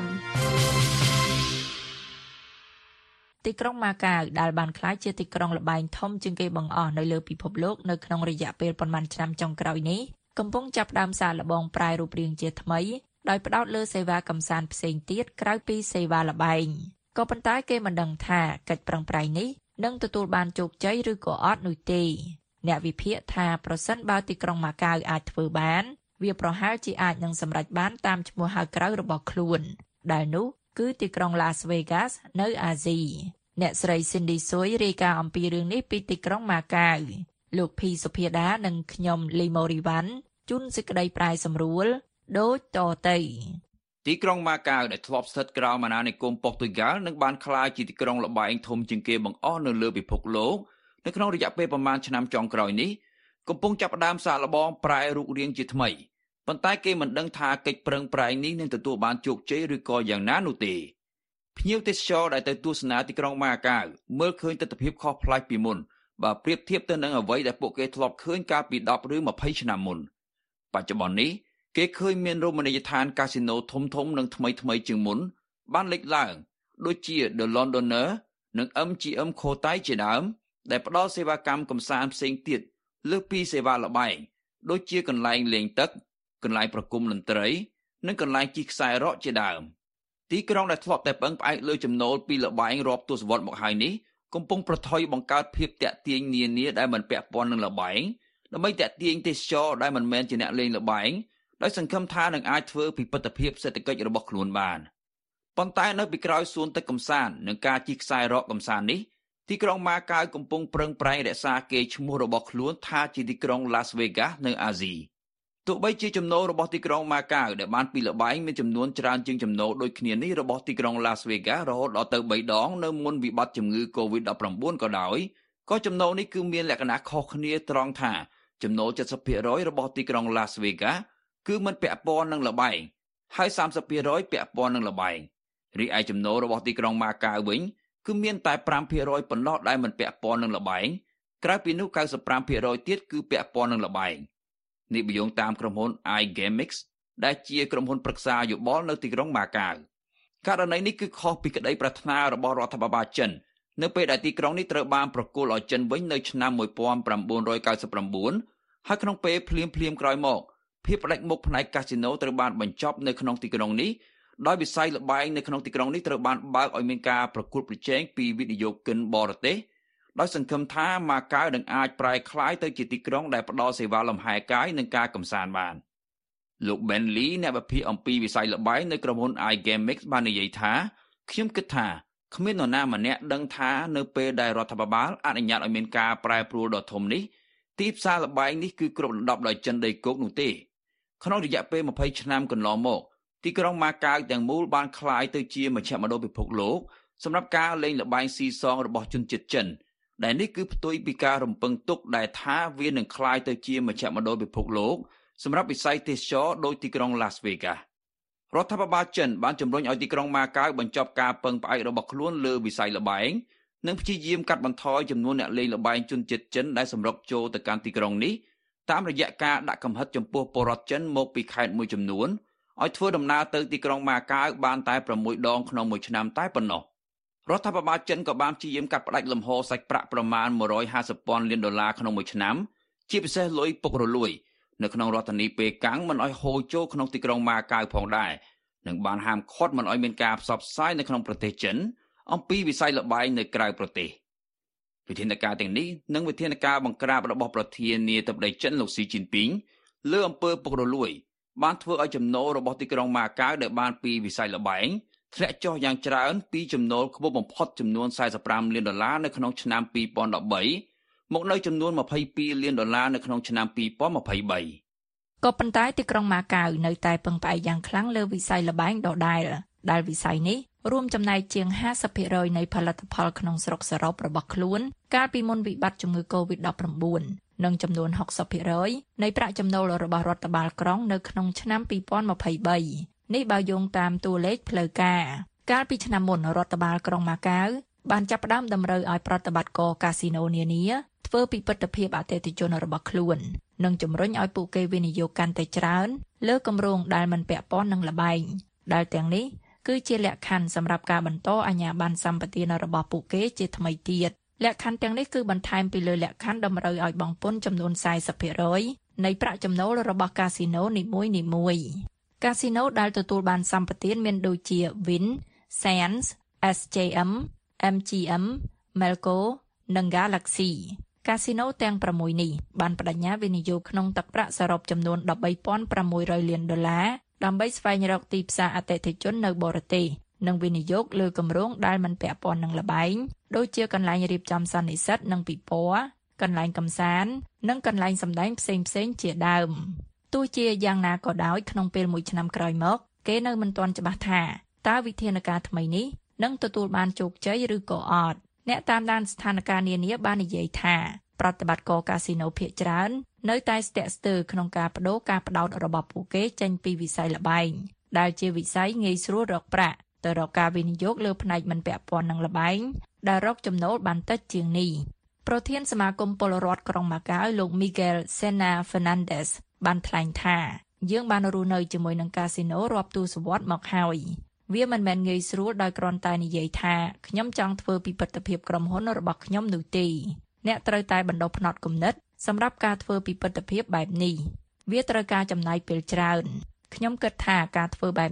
[SPEAKER 3] ទីក្រុងម៉ាកាវដែលបានក្លាយជាទីក្រុងល្បែងធំជាងគេបង្អស់នៅលើពិភពលោកនៅក្នុងរយៈពេលប៉ុន្មានឆ្នាំចុងក្រោយនេះកំពុងចាប់ផ្ដើមសាកល្បងប្រែរូបរាងជាថ្មីដោយផ្ដោតលើសេវាកម្សាន្តផ្សេងទៀតក្រៅពីសេវាល្បែងក៏ប៉ុន្តែគេមិនដឹងថាកិច្ចប្រឹងប្រែងនេះនឹងទទួលបានជោគជ័យឬក៏អត់នោះទេអ្នកវិភាគថាប្រសិនបើទីក្រុងម៉ាកាវអាចធ្វើបានវាប្រហែលជាអាចនឹងសម្រេចបានតាមឈ្មោះហៅក្រៅរបស់ខ្លួនដែលនោះគឺទីក្រុង Las Vegas នៅអាស៊ីអ្នកស្រី Cindy Soy រាយការណ៍អំពីរឿងនេះពីទីក្រុងម៉ាកាវលោកភីសុភាដានិងខ្ញុំលីម៉ូរីវ៉ាន់ជូនសេចក្តីប្រាយសម្រួលដូចតទៅ
[SPEAKER 6] ទីក្រុងម៉ាកាវដែលធ្លាប់ស្ថិតក្រោមអាណានិគមប៉ុកទុយហ្គាល់នឹងបានក្លាយជាទីក្រុងល្បែងធំជាងគេបង្អស់នៅលើពិភពលោកនៅក្នុងរយៈពេលប្រមាណឆ្នាំចុងក្រោយនេះកំពុងចាប់ផ្ដើមសាកល្បងប្រែរូបរាងជាថ្មីប៉ុន្តែគេមិនដឹងថាកិច្ចប្រឹងប្រែងនេះនឹងទទួលបានជោគជ័យឬក៏យ៉ាងណានោះទេភ្ញៀវទេសចរដែលទៅទស្សនាទីក្រុងម៉ាកាវមើលឃើញទិដ្ឋភាពខុសប្លែកពីមុនបើប្រៀបធៀបទៅនឹងអ្វីដែលពួកគេធ្លាប់ឃើញកាលពីដប់ឬម្ភៃឆ្នាំមុនបច្ចុប្បន្ននេះគេឃើញមានរមណីយដ្ឋានកាស៊ីណូធំធំនិងថ្មីថ្មីជាងមុនបានលេចឡើងដូចជា The Londoner និង អឹម ជី អឹម Khotai ជាដើមដែលផ្ដល់សេវាកម្មកម្សាន្តផ្សេងទៀតលើសពីសេវាល្បែងដូចជាកន្លែងលេងទឹកកន្លែងប្រគំតន្ត្រីនិងកន្លែងជិះខ្សែរ៉កជាដើមទីក្រុងដែលធ្លាប់តែពឹងផ្អែកលើចំណូលពីលបែងរាប់ទសវត្សរ៍មកហើយនេះកំពុងប្រថុយបង្កើតភាពតាក់ទាញនានាដែលមិនពាក់ព័ន្ធនឹងលបែងដើម្បីតាក់ទាញទេសចរដែលមិនមែនជាអ្នកលេងលបែងដោយសង្ឃឹមថានឹងអាចធ្វើពិពិធភាពសេដ្ឋកិច្ចរបស់ខ្លួនបានប៉ុន្តែនៅពីក្រោយសួនទឹកកំសាន្តនិងការជិះខ្សែរ៉កកំសាន្តនេះទីក្រុងម៉ាកាវកំពុងប្រឹងប្រែងរក្សាកេរ្តិ៍ឈ្មោះរបស់ខ្លួនថាជាទីក្រុង Las Vegas នៅអាស៊ីទោះបីជាចំណូលរបស់ទីក្រុងម៉ាកាវដែលបានពីលបែងមានចំនួនច្រើនជាងចំណូលដូចគ្នានេះរបស់ទីក្រុង Las Vegas រហូតដល់ទៅបីដងនៅមុនវិបត្តិជំងឺ COVID ដប់ប្រាំបួន ក៏ដោយក៏ចំណូលនេះគឺមានលក្ខណៈខុសគ្នាត្រង់ថាចំណូល เจ็ดสิบเปอร์เซ็นต์ របស់ទីក្រុង Las Vegas គឺមិនពាក់ព័ន្ធនឹងលបែងហើយ สามสิบเปอร์เซ็นต์ ពាក់ព័ន្ធនឹងលបែងរីឯចំណូលរបស់ទីក្រុងម៉ាកាវវិញគឺមានតែ five percent ប៉ុណ្ណោះដែលមិនពាក់ព័ន្ធនឹងលបែងក្រៅពីនោះ ninety-five percent ទៀតគឺពាក់ព័ន្ធនឹងលបែងនេះបញ្យងតាមក្រុមហ៊ុន iGamix ដែលជាក្រុមហ៊ុនប្រឹក្សាយោបល់នៅទីក្រុងម៉ាកាវករណីនេះគឺខុសពីក្តីប្រាថ្នារបស់រដ្ឋាភិបាលចិននៅពេលដែលទីក្រុងនេះត្រូវបានប្រគល់ឲ្យចិនវិញនៅឆ្នាំnineteen ninety-nine ហើយក្នុងពេលភ្លាមភ្លាមក្រោយមកភាពផ្ដាច់មុខផ្នែកកាស៊ីណូត្រូវបានបញ្ចប់នៅក្នុងទីក្រុងនេះដោយវិស័យលបែងនៅក្នុងទីក្រុងនេះត្រូវបានបើកឲ្យមានការប្រកួតប្រជែងពីវិនិយោគិនបរទេសដោយសង្ឃឹមថាម៉ាកាវនឹងអាចប្រែក្លាយទៅជាទីក្រុងដែលផ្ដល់សេវាលំហែកាយនិងការកម្សាន្តបានលោក Ben Lee អ្នកវិភាគអំពីវិស័យលបែងនៅក្រុមហ៊ុន iGamix បាននិយាយថាខ្ញុំគិតថាគ្មាននរណាម្នាក់ដឹងថានៅពេលដែលរដ្ឋាភិបាលអនុញ្ញាតឲ្យមានការប្រែប្រួលដ៏ធំនេះទីផ្សារលបែងនេះគឺគ្របដណ្ដប់ដោយចិនដីគោកនោះទេក្នុងរយៈពេលtwentyឆ្នាំកន្លងមកទីក្រុងម៉ាកាវទាំងមូលបានក្លាយទៅជាមជ្ឈមណ្ឌលពិភពលោកសម្រាប់ការលេងល្បែងស៊ីសងរបស់ជនជាតិចិនដែលនេះគឺផ្ទុយពីការរំពឹងទុកដែលថាវានឹងក្លាយទៅជាមជ្ឈមណ្ឌលពិភពលោកសម្រាប់វិស័យទេសចរដោយទីក្រុង Las Vegas រដ្ឋាភិបាលចិនបានជំរុញឲ្យទីក្រុងម៉ាកាវបញ្ចប់ការពឹងផ្អែករបស់ខ្លួនលើវិស័យល្បែងនិងព្យាយាមកាត់បន្ថយចំនួនអ្នកលេងល្បែងជនជាតិចិនដែលសម្រុកចូលទៅកាន់ទីក្រុងនេះតាមរយៈការដាក់កំហិតចំពោះពលរដ្ឋចិនមកពីខេត្តមួយចំនួនឲ្យធ្វើដំណើរទៅទីក្រុងម៉ាកាវបានតែsixដងក្នុងមួយឆ្នាំតែប៉ុណ្ណោះរដ្ឋាភិបាលចិនក៏បានព្យាយាមកាត់ផ្តាច់លំហូរសាច់ប្រាក់ប្រមាណone hundred fifty thousandលានដុល្លារក្នុងមួយឆ្នាំជាពិសេសលុយពុករលួយនៅក្នុងរដ្ឋធានីប៉េកាំងមិនឲ្យហូរចូលក្នុងទីក្រុងម៉ាកាវផងដែរនិងបានហាមឃាត់មិនឲ្យមានការផ្សព្វផ្សាយនៅក្នុងប្រទេសចិនអំពីវិស័យល្បែងនៅក្រៅប្រទេសវិធានការទាំងនេះនិងវិធានការបង្ក្រាបរបស់ប្រធានាធិបតីចិនលោកស៊ីជីនពីងលើអំពើពុករលួយបានធ្វើឲ្យចំណូលរបស់ទីក្រុងម៉ាកាវដែលបានពីវិស័យល្បែងធ្លាក់ចុះយ៉ាងច្រើនពីចំណូលខ្ពស់បំផុតចំនួនforty-fiveលានដុល្លារនៅក្នុងឆ្នាំtwenty thirteenមកនៅចំនួនtwenty-twoលានដុល្លារនៅក្នុងឆ្នាំtwenty twenty-three
[SPEAKER 3] ក៏ប៉ុន្តែទីក្រុងម៉ាកាវនៅតែពឹងផ្អែកយ៉ាងខ្លាំងលើវិស័យល្បែងដដែលដែលវិស័យនេះរួមចំណែកជាងfifty percentនៃផលិតផលក្នុងស្រុកសរុបរបស់ខ្លួនកាលពីមុនវិបត្តិជំងឺ COVID ដប់ប្រាំបួន និងចំនួនsixty percentនៃប្រាក់ចំណូលរបស់រដ្ឋបាលក្រុងនៅក្នុងឆ្នាំtwenty twenty-threeនេះបើយោងតាមតួលេខផ្លូវការកាលពីឆ្នាំមុនរដ្ឋបាលក្រុងម៉ាកាវបានចាប់ផ្ដើមតម្រូវឲ្យប្រតិបត្តិការកាស៊ីណូនានាធ្វើពិពិធភាពអតិថិជនរបស់ខ្លួននិងជំរុញឲ្យពួកគេវិនិយោគកាន់តែច្រើនលើគម្រោងដែលមិនពាក់ព័ន្ធនឹងល្បែងដែលទាំងនេះគឺជាលក្ខខណ្ឌសម្រាប់ការបន្តអាជ្ញាប័ណ្ណសម្បទានរបស់ពួកគេជាថ្មីទៀតលក្ខខណ្ឌទាំងនេះគឺបន្ថែមពីលើលក្ខខណ្ឌតម្រូវឲ្យបង់ពន្ធចំនួនforty percentនៃប្រាក់ចំណូលរបស់កាស៊ីណូនីមួយៗកាស៊ីណូដែលទទួលបានសម្បទានមានដូចជា Wynn, Sands, เอส เจ เอ็ม เอ็ม จี เอ็ม, Melco និង Galaxy កាស៊ីណូទាំងsixនេះបានបដិញ្ញាវិនិយោគក្នុងទឹកប្រាក់សរុបចំនួនthirteen thousand six hundredលានដុល្លារដើម្បីស្វែងរកទីផ្សារអតិថិជននៅបរទេសនិងវិនិយោគលើគម្រោងដែលមិនពាក់ព័ន្ធនឹងល្បែងដូចជាកន្លែងរៀបចំសន្និសីទនិងពិព័រណ៍កន្លែងកម្សាន្តនិងកន្លែងសម្ដែងផ្សេងៗជាដើមទោះជាយ៉ាងណាក៏ដោយក្នុងពេលមួយឆ្នាំក្រោយមកគេនៅមិនទាន់ច្បាស់ថាតើវិធានការថ្មីនេះនឹងទទួលបានជោគជ័យឬក៏អត់អ្នកតាមដានស្ថានភាពនានាបាននិយាយថាប្រតិបត្តិការកាស៊ីណូភាគច្រើននៅតែស្ទាក់ស្ទើរក្នុងការបដូរការផ្ដោតរបស់ពួកគេចេញពីវិស័យល្បែងដែលជាវិស័យងាយស្រួលរកប្រាក់ទៅរកការវិនិយោគលើផ្នែកមិនពាក់ព័ន្ធនឹងល្បែងដែលរកចំណូលបានតិចជាងនេះប្រធានសមាគមពលរដ្ឋក្រុងម៉ាកាវលោក Miguel Sena Fernandez បានថ្លែងថាយើងបានរស់នៅជាមួយនឹងកាស៊ីណូរាប់ទសវត្សរ៍មកហើយវាមិនមែនងាយស្រួលដោយគ្រាន់តែនិយាយថាខ្ញុំចង់ធ្វើពិពិធភាពក្រុមហ៊ុនរបស់ខ្ញុំនោះទេអ្នកត្រូវតែបណ្ដុះផ្នត់គំនិតសម្រាប់ការធ្វើពិពិធភាពបែបនេះវាត្រូវការចំណាយពេលច្រើនខ្ញុំគិតថាការធ្វើបែបនេះ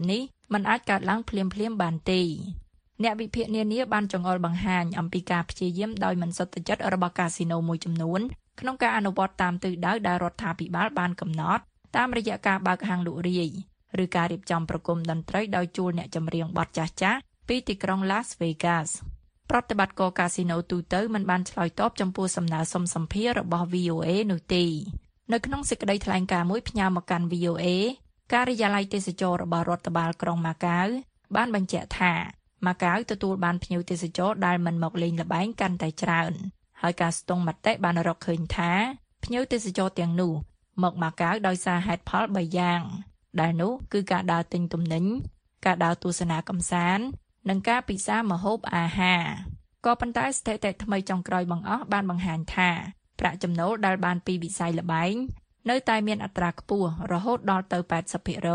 [SPEAKER 3] มันអាចកើតឡើងភ្លាមៗបានទេអ្នកវិភាគនានាបានចង្អុលបង្ហាញអំពីការព្យាយាមដោយមិនសុទ្ធចិត្តរបស់កាស៊ីណូមួយចំនួនក្នុងការអនុវត្តតាមទិសដៅដែលរដ្ឋាភិបាលបានកំណត់តាមរយៈការបើកហាងលក់រាយឬការរៀបចំប្រគំតន្ត្រីដោយជួលអ្នកចម្រៀងបទចាស់ៗពីទីក្រុង Las Vegas ប្រតិបត្តិការកាស៊ីណូទូទៅមិនបានឆ្លើយតបចំពោះសំណើសុំសម្ភាររបស់ វី អូ เอ នោះទេនៅក្នុងសេចក្តីថ្លែងការណ៍មួយផ្ញើមកកាន់ វី អូ เอ ការិយាល័យទេសចររបស់រដ្ឋបាលក្រុងម៉ាកាវបានបញ្ជាក់ថាម៉ាកាវទទួលបានភ្ញៀវទេសចរដែលមិនមកលេងល្បែងកាន់តែច្រើនហើយការស្ទង់មតិបានរកឃើញថាភ្ញៀវទេសចរទាំងនោះមកម៉ាកាវដោយសារហេតុផលបីយ៉ាងដែលនោះគឺការដើរទិញទំនិញការដើរទស្សនាកម្សាន្តនិងការពិសាម្ហូបអាហារក៏ប៉ុន្តែស្ថិតិថ្មីចុងក្រោយបង្អស់បានបង្ហាញថាប្រាក់ចំណូលដែលបានពីវិស័យល្បែងនៅតែមានអត្រាខ្ពស់រហូតដល់ទៅ 八十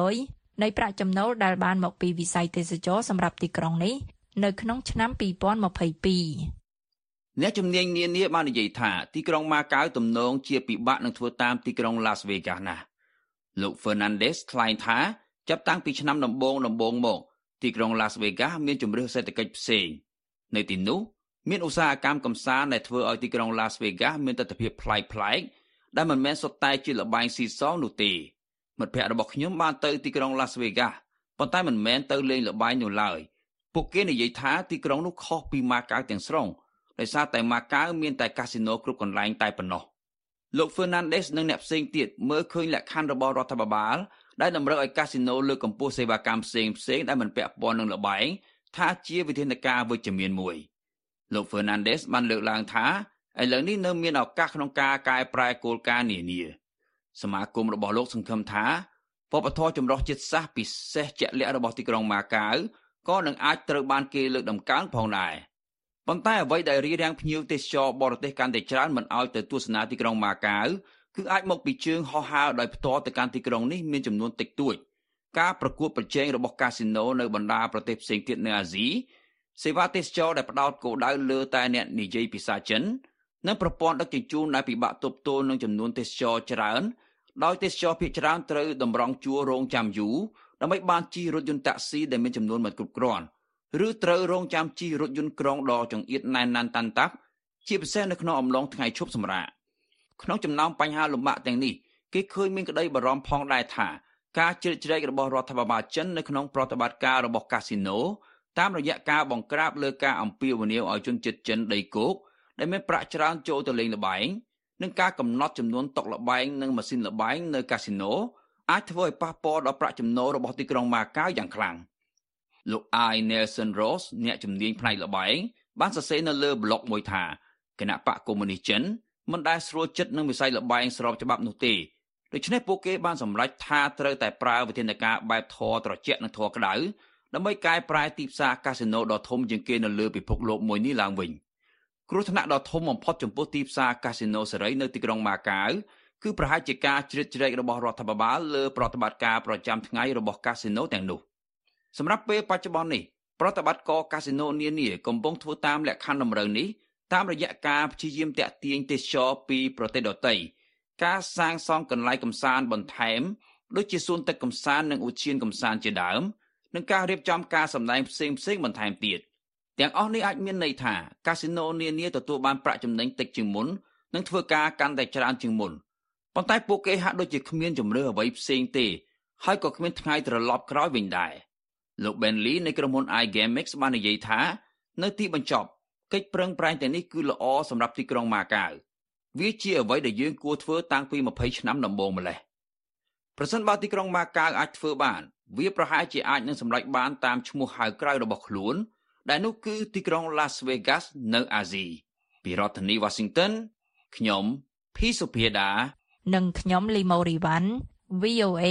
[SPEAKER 3] %នៃប្រាក់ចំណូលដែលបានមកពីវិស័យទេសចរសម្រាប់ទីក្រុងនេះនៅក្នុងឆ្នាំពីរពាន់ម្ភៃពីរ
[SPEAKER 6] អ្នកជំនាញនានាបាននិយាយថាទីក្រុងម៉ាកាវទំនងជាពិបាកនឹងធ្វើតាមទីក្រុង Las Vegas ណាស់លោក Fernandez ថ្លែងថាចាប់តាំងពីឆ្នាំដំបូងដំបូងមកទីក្រុង Las Vegas មានជម្រើសសេដ្ឋកិច្ចផ្សេងនៅទីនោះមានឧស្សាហកម្មកំសាន្តដែលធ្វើឲ្យទីក្រុង Las Vegas មានទិដ្ឋភាពប្លែកៗដែលមិនមែនសុទ្ធតែជាល្បែងស៊ីសងនោះទេមិត្តភ័ក្តិរបស់ខ្ញុំបានទៅទីក្រុង Las Vegas ប៉ុន្តែមិនមែនទៅលេងល្បែងនោះឡើយពួកគេនិយាយថាទីក្រុងនោះខុសពីម៉ាកាវទាំងស្រុងដោយសារតែម៉ាកាវមានតែកាស៊ីណូគ្រប់កន្លែងតែប៉ុណ្ណោះលោក Fernandez និងអ្នកផ្សេងទៀតមើលឃើញលក្ខខណ្ឌរបស់រដ្ឋាភិបាលដែលតម្រូវឲ្យកាស៊ីណូលើកកម្ពស់សេវាកម្មផ្សេងផ្សេងដែលមិនពាក់ព័ន្ធនឹងល្បែងថាជាវិធានការវិជ្ជមានមួយលោក Fernandez បានលើកឡើងថាឥឡូវនេះនៅមានឱកាសក្នុងការកែប្រែគោលការណ៍នានាសមាគមរបស់លោកសង្ឃឹមថាវប្បធម៌ចម្រុះជាតិសាសន៍ពិសេសជាក់លាក់របស់ទីក្រុងម៉ាកាវក៏នឹងអាចត្រូវបានគេលើកតម្កើងផងដែរប៉ុន្តែអ្វីដែលរារាំងភ្ញៀវទេសចរបរទេសកាន់តែច្រើនមិនឲ្យទៅទស្សនាទីក្រុងម៉ាកាវគឺអាចមកពីជើងហោះហើរដោយផ្ទាល់ទៅកាន់ទីក្រុងនេះមានចំនួនតិចតួចការប្រកួតប្រជែងរបស់កាស៊ីណូនៅបណ្ដាប្រទេសផ្សេងទៀតនៅអាស៊ីសេវាទេសចរដែលផ្ដោតគោលដៅលើតែអ្នកនិយាយភាសាចិននិងប្រព័ន្ធដឹកជញ្ជូនដែលពិបាកទប់ទល់នឹងចំនួនទេសចរច្រើនដោយទេសចរភាគច្រើនត្រូវតម្រង់ជួររងចាំយូរដើម្បីបានជិះរថយន្តតាក់ស៊ីដែលមានចំនួនមិនគ្រប់គ្រាន់ឬត្រូវរងចាំជិះរថយន្តក្រុងដ៏ចង្អៀតណែនណាន់តាន់តាប់ជាពិសេសនៅក្នុងអំឡុងថ្ងៃឈប់សម្រាកក្នុងចំណោមបញ្ហាលំបាកទាំងនេះគេឃើញមានក្តីបារម្ភផងដែរថាការជ្រៀតជ្រែករបស់រដ្ឋាភិបាលចិននៅក្នុងប្រតិបត្តិការរបស់កាស៊ីណូតាមរយៈការបង្ក្រាបលើការអំពាវនាវឲ្យជនជាតិចិនដីគោកដែលមានប្រាក់ច្រើនចូលទៅលេងល្បែងនិងការកំណត់ចំនួនតុល្បែងនិងម៉ាស៊ីនល្បែងនៅកាស៊ីណូអាចធ្វើឲ្យប៉ះពាល់ដល់ប្រាក់ចំណូលរបស់ទីក្រុងម៉ាកាវយ៉ាងខ្លាំងលោក I Nelson Ross អ្នកជំនាញផ្នែកល្បែងបានសរសេរនៅលើប្លុកមួយថាគណៈបកកុម្មុយនីសចិនមិនដែលស្រួលចិត្តនឹងវិស័យល្បែងស្របច្បាប់នោះទេដូច្នេះពួកគេបានសម្រេចថាត្រូវតែប្រើវិធានការបែបធរត្រជាក់និងធរក្តៅដើម្បីកែប្រែទីផ្សារកាស៊ីណូដ៏ធំជាងគេនៅលើពិភពលោកមួយនេះឡើងវិញគ្រោះថ្នាក់ដ៏ធំបំផុតចំពោះទីផ្សារកាស៊ីណូសេរីនៅទីក្រុងម៉ាកាវគឺប្រហែលជាការជ្រៀតជ្រែករបស់រដ្ឋាភិបាលលើប្រតិបត្តិការប្រចាំថ្ងៃរបស់កាស៊ីណូទាំងនោះសម្រាប់ពេលបច្ចុប្បន្ននេះប្រតិបត្តិការកាស៊ីណូនានាកំពុងធ្វើតាមលក្ខខណ្ឌតម្រូវនេះតាមរយៈការព្យាយាមតាក់ទាញទេសចរពីប្រទេសដទៃការសាងសង់កន្លែងកម្សាន្តបន្ថែមដូចជាសួនទឹកកម្សាន្តនិងឧទ្យានកម្សាន្តជាដើមនិងការរៀបចំការសម្ដែងផ្សេងផ្សេងបន្ថែមទៀតទាំងអស់នេះអាចមានន័យថាកាស៊ីណូនានាទទួលបានប្រាក់ចំណេញតិចជាងមុននិងធ្វើការកាន់តែច្រើនជាងមុនប៉ុន្តែពួកគេហាក់ដូចជាគ្មានជំរឿអ្វីផ្សេងទេហើយក៏គ្មានថ្ងៃត្រឡប់ក្រោយវិញដែរលោក Bentley នៃក្រុមហ៊ុន iGamix បាននិយាយថានៅទីបញ្ចប់កិច្ចប្រឹងប្រែងទាំងនេះគឺល្អសម្រាប់ទីក្រុងម៉ាកាវវាជាអ្វីដែលយើងគួរធ្វើតាំងពីម្ភៃឆ្នាំដំបូងម្ល៉េះប្រសិនបើទីក្រុងម៉ាកាវអាចធ្វើបានវាប្រហែលជាអាចនឹងសម្រេចបានតាមឈ្មោះហៅក្រៅរបស់ខ្លួនដែលនោះគឺទីក្រុង Las Vegas នៅអាស៊ីពីរដ្ឋធានី Washington ខ្ញុំ ភីសុភាដា
[SPEAKER 3] និងខ្ញុំលីម៉ូរីវ៉ាន់ វី អូ เอ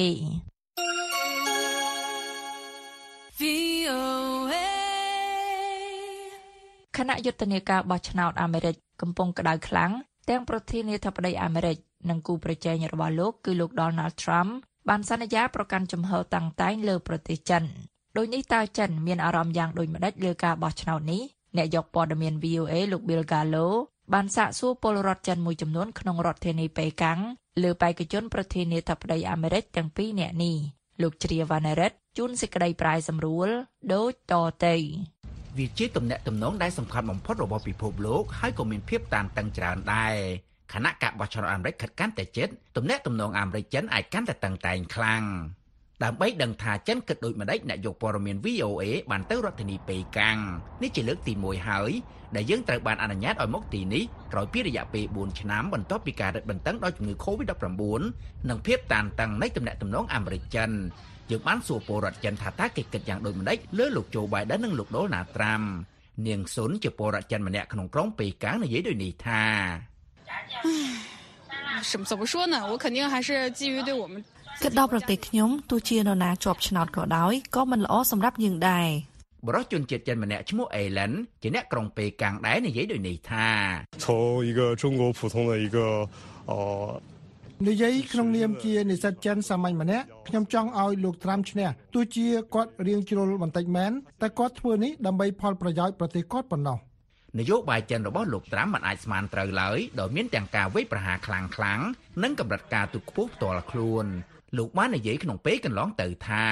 [SPEAKER 3] វី អូ เอ គណៈយុទ្ធនាការបោះឆ្នោតអាមេរិកកំពុងក្តៅខ្លាំងទាំងប្រធានាធិបតីអាមេរិកនិងគូប្រជែងរបស់លោកគឺលោក Donald Trump បានសន្យាប្រកាន់ជំហរតាំងតែងលើប្រទេសចិនដោយនេះតើចិនមានអារម្មណ៍យ៉ាងដូចម្តេចលើការបោះឆ្នោតនេះអ្នកយកព័ត៌មាន វី អូ เอ លោក Bill Gallo បានសាកសួរពលរដ្ឋចិនមួយចំនួនក្នុងរដ្ឋធានីប៉េកាំងលើបេក្ខជនប្រធានាធិបតីអាមេរិកទាំងពីរនាក់នេះលោកជ្រាវវណ្ណរិទ្ធជូនសេចក្តីប្រាយសម្រួលដូចតទៅ
[SPEAKER 19] វាជាទំនាក់ទំនងដែលសំខាន់បំផុតរបស់ពិភពលោកហើយក៏មានភាពតានតឹងច្រើនដែរខណៈការបោះឆ្នោតអាមេរិកខិតកាន់តែជិតទំនាក់ទំនងអាមេរិកចិនអាចកាន់តែតឹងតែងខ្លាំងដើម្បីដឹងថាចិនគិតដូចម្តេចអ្នកយកព័ត៌មាន វី អូ អេ បានទៅរដ្ឋធានីប៉េកាំងនេះជាលើកទីមួយហើយដែលយើងត្រូវបានអនុញ្ញាតឲ្យមកទីនេះក្រោយពីរយៈពេលបួនឆ្នាំបន្ទាប់ពីការរឹតបន្តឹងដោយជំងឺ COVID ដប់ប្រាំបួន និងភាពតានតឹងនៃទំនាក់ទំនងអាមេរិកចិនយើងបានសួរពលរដ្ឋចិនថាតើគេគិតយ៉ាងដូចម្តេចលើលោកโจ Biden និងលោក Donald Trump នាងសុនជាពលរដ្ឋចិនម្នាក់ក្នុងក្រុងប៉េកាំងនិយាយដូចនេះថា
[SPEAKER 20] 什么怎么说呢我肯定还是基于对我们
[SPEAKER 10] គិតដល់ប្រទេសខ្ញុំទោះជានរណាជាប់ឆ្នោតក៏ដោយក៏មិនល្អសម្រាប់យើងដែ
[SPEAKER 19] របរិសុទ្ធជនជាតិចិនម្នាក់ឈ្មោះអេឡិនជាអ្នកក្រុងប៉េកាំងដែរនិយាយដូចនេះថា
[SPEAKER 21] 从一个中国普通的一个呃
[SPEAKER 18] និយាយក្នុងនាមជានិស្សិតចិនសាមញ្ញម្នាក់ខ្ញុំចង់ឲ្យលោកត្រាំឈ្នះទោះជាគាត់រៀងជ្រុលបន្តិចមែនតែគាត់ធ្វើនេះដើម្បីផលប្រយោជន៍ប្រទេសគាត់ប៉ុណ្ណោះ
[SPEAKER 19] នយោបាយចិនរបស់លោកត្រាំមិនអាចស្មានត្រូវឡើយដោយមានទាំងការវាយប្រហារខ្លាំងៗនិងកម្រិតការទូខ្ពស់ផ្ទាល់ខ្លួនលោកបាននិយាយក្នុងពេលកន្លងទៅថា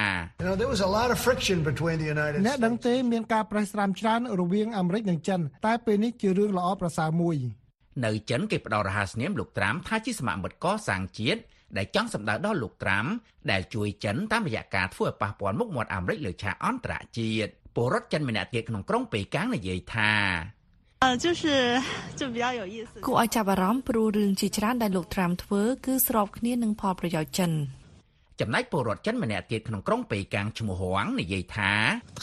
[SPEAKER 18] អ្នកដឹងទេមានការប្រេះស្រាំច្រើនរវាងអាមេរិកនិងចិនតែពេលនេះជារឿងល្អប្រសើរមួយ
[SPEAKER 19] នៅចិនគេផ្ដល់រហ័សនាមលោកត្រាំថាជាសមាមិត្តកសាងជាតិដែលចង់សម្ដៅដល់លោកត្រាំដែលជួយចិនតាមរយៈការធ្វើឲ្យប៉ះពាល់មុខមាត់អាមេរិកលើឆាកអន្តរជាតិពលរដ្ឋចិនម្នាក់ទៀតក្នុងក្រុងប៉េកាំងនិយាយថា
[SPEAKER 10] អឺ就是就比较有意思គួរឲ្យចាប់អារម្មណ៍ព្រោះរឿងជាច្រើនដែលលោកត្រាំធ្វើគឺស្របគ្នានឹងផលប្រយោជន៍ចិន
[SPEAKER 19] ចំណែកពលរដ្ឋចិនម្នាក់ទៀតក្នុងក្រុងប៉េកាំងឈ្មោះហួងនិយាយថា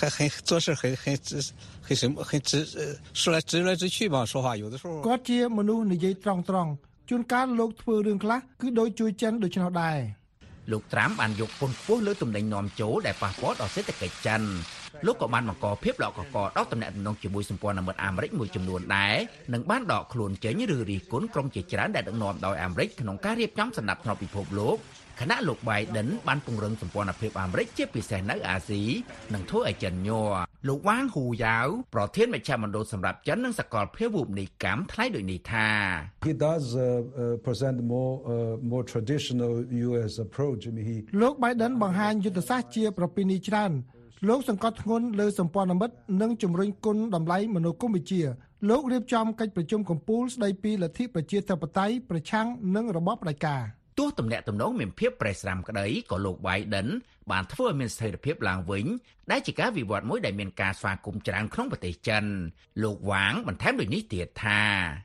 [SPEAKER 18] គាត់ជាមនុស្សនិយាយត្រង់ត្រង់ជួនកាលលោកធ្វើរឿងខ្លះគឺដូចជួយចិនដូច្នោះដែរ
[SPEAKER 19] លោកត្រាំបានយកពន្ធខ្ពស់លើទំនិញនាំចូលដែលប៉ះពាល់ដល់សេដ្ឋកិច្ចចិនលោកក៏បានបង្កភាពល្អកកដល់ទំនាក់ទំនងជាមួយសម្ព័ន្ធមិត្តអាមេរិកមួយចំនួនដែរនិងបានដកខ្លួនចេញឬរិះគន់ក្រុមជាច្រើនដែលដឹកនាំដោយអាមេរិកក្នុងការរៀបចំសណ្ដាប់ធ្នាប់ពិភពលោកខណៈលោក Biden បានពង្រឹងសម្ព័ន្ធភាពអាមេរិកជាពិសេសនៅអាស៊ីនិងធ្វើឲ្យចិនញ័រលោកវ៉ាងហ៊ូយ៉ាវប្រធានមជ្ឈមណ្ឌលសម្រាប់ចិននិងសកលភាវូបនីយកម្មថ្លែងដូចនេះថា
[SPEAKER 22] He does uh, uh, present more uh, more traditional យូ អេស approach I mean he
[SPEAKER 18] លោក Biden បង្ហាញយុទ្ធសាស្ត្រជាប្រពៃណីច្រើនលោកសង្កត់ធ្ងន់លើសម្ព័ន្ធមិត្តនិងជំរុញគុណតម្លៃមនោគមវិជ្ជាលោករៀបចំកិច្ចប្រជុំកំពូលស្ដីពីលទ្ធិប្រជាធិបតេយ្យប្រឆាំងនឹងរបបផ្ដាច់ការ
[SPEAKER 19] ទោះទំនាក់ទំនងមានភាពប្រេះស្រាំក្តីក៏លោក Biden បានធ្វើឲ្យមានស្ថិរភាពឡើងវិញដែលជាការវិវត្តមួយដែលមានការស្វាគមន៍ច្រើនក្នុងប្រទេសចិនលោកវ៉ាងបន្ថែមដូចនេះទៀតថា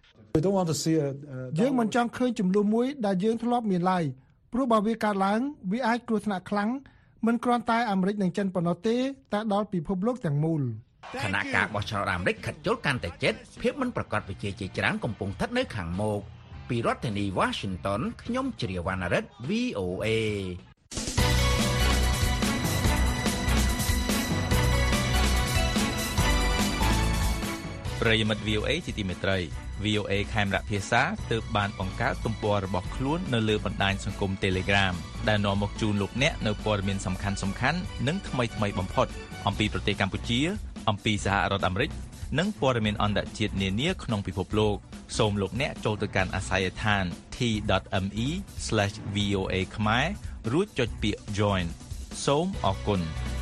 [SPEAKER 18] យើងមិនចង់ឃើញចំនួនមួយដែលយើងធ្លាប់មានឡើយព្រោះបើវាកើតឡើងវាអាចគ្រោះថ្នាក់ខ្លាំងមិនគ្រាន់តែអាមេរិកនិងចិនប៉ុណ្ណោះទេតែដល់ពិភពលោកទាំងមូល
[SPEAKER 19] ខណៈការបោះឆ្នោតអាមេរិកខិតជល់កាន់តែជិតភាពមិនប្រកបវិជ្ជាជាច្រើនកំពុងស្ថិតនៅខាងមុខពីរដ្ឋធានី Washington ខ្ញុំជ្រាវណ្ណរិទ្ធ វី អូ អេ
[SPEAKER 23] ប្រិយមិត្ត វី អូ អេ ជាទីមេត្រី វី អូ អេ ខេមរៈភាសាទើបបានបង្កើតទំព័ររបស់ខ្លួននៅលើបណ្ដាញសង្គម Telegram ដែលនាំមកជូនលោកអ្នកនៅព័ត៌មានសំខាន់ៗនិងថ្មីៗបំផុតអំពីប្រទេសកម្ពុជាអំពីសហរដ្ឋអាមេរិកនិងព័ត៌មានអន្តរជាតិនានាក្នុងពិភពលោកសូមលោកអ្នកចូលទៅកាន់អាស័យដ្ឋាន ที ដត អឹម អ៊ី ស្លេស វី អូ អេ ខ្មែររួចចុចពាក្យ Join សូមអរគុណ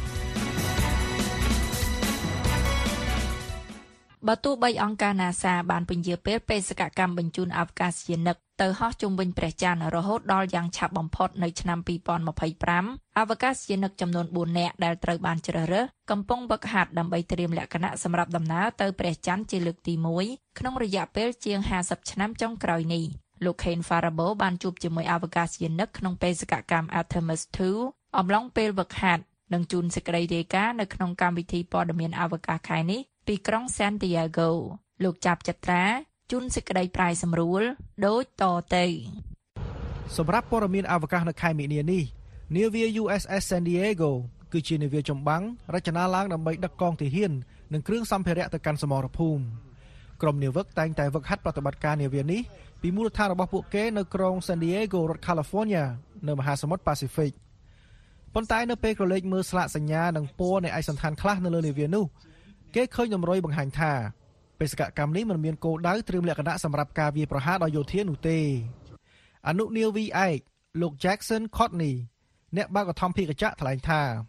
[SPEAKER 3] បើទោះបីអង្គការ NASA បានពន្យាពេលបេសកកម្មបញ្ជូនអវកាសយានិកទៅហោះជុំវិញព្រះច័ន្ទរហូតដល់យ៉ាងឆាប់បំផុតនៅឆ្នាំពីរពាន់ម្ភៃប្រាំអវកាសយានិកចំនួនបួននាក់ដែលត្រូវបានជ្រើសរើសកំពុងហ្វឹកហាត់ដើម្បីត្រៀមលក្ខណៈសម្រាប់ដំណើរទៅព្រះច័ន្ទជាលើកទីមួយក្នុងរយៈពេលជាងហាសិបឆ្នាំចុងក្រោយនេះលោក Ken Farabo បានជួបជាមួយអវកាសយានិកក្នុងបេសកកម្ម Artemis two អំឡុងពេលហ្វឹកហាត់និងជូនសេចក្តីរាយការណ៍នៅក្នុងកម្មវិធីព័ត៌មានអវកាសខែនេះពីក្រុង San Diego លោកចាប់ចត្រាជូនសេចក្តីប្រាយសម្រួលដូចតទៅ
[SPEAKER 24] សម្រាប់ព័ត៌មានអវកាសនៅខែមីនានេះនាវា យូ អេស អេស San Diego គឺជានាវាចម្បាំងរចនាឡើងដើម្បីដឹកកងទាហាននិងគ្រឿងសម្ភារៈទៅកាន់សមរភូមិក្រុមនាវិកតែងតែហ្វឹកហាត់ប្រតិបត្តិការនាវានេះពីមូលដ្ឋានរបស់ពួកគេនៅក្រុង San Diego រដ្ឋ California នៅមហាសមុទ្រ Pacific ប៉ុន្តែនៅពេលក្រឡេកមើលស្លាកសញ្ញានិងពណ៌នៃឯកសណ្ឋានខ្លះនៅលើនាវានោះគេឃើញតម្រុយបង្ហាញថាបេសកកម្មនេះមិនមានគោលដៅត្រៀមលក្ខណៈសម្រាប់ការវាយប្រហារដល់យោធានោះទេអនុនាវីឯកលោក Jackson Courtney អ្នកបើកឧទ្ធម្ភាគចក្រថ្លែងថា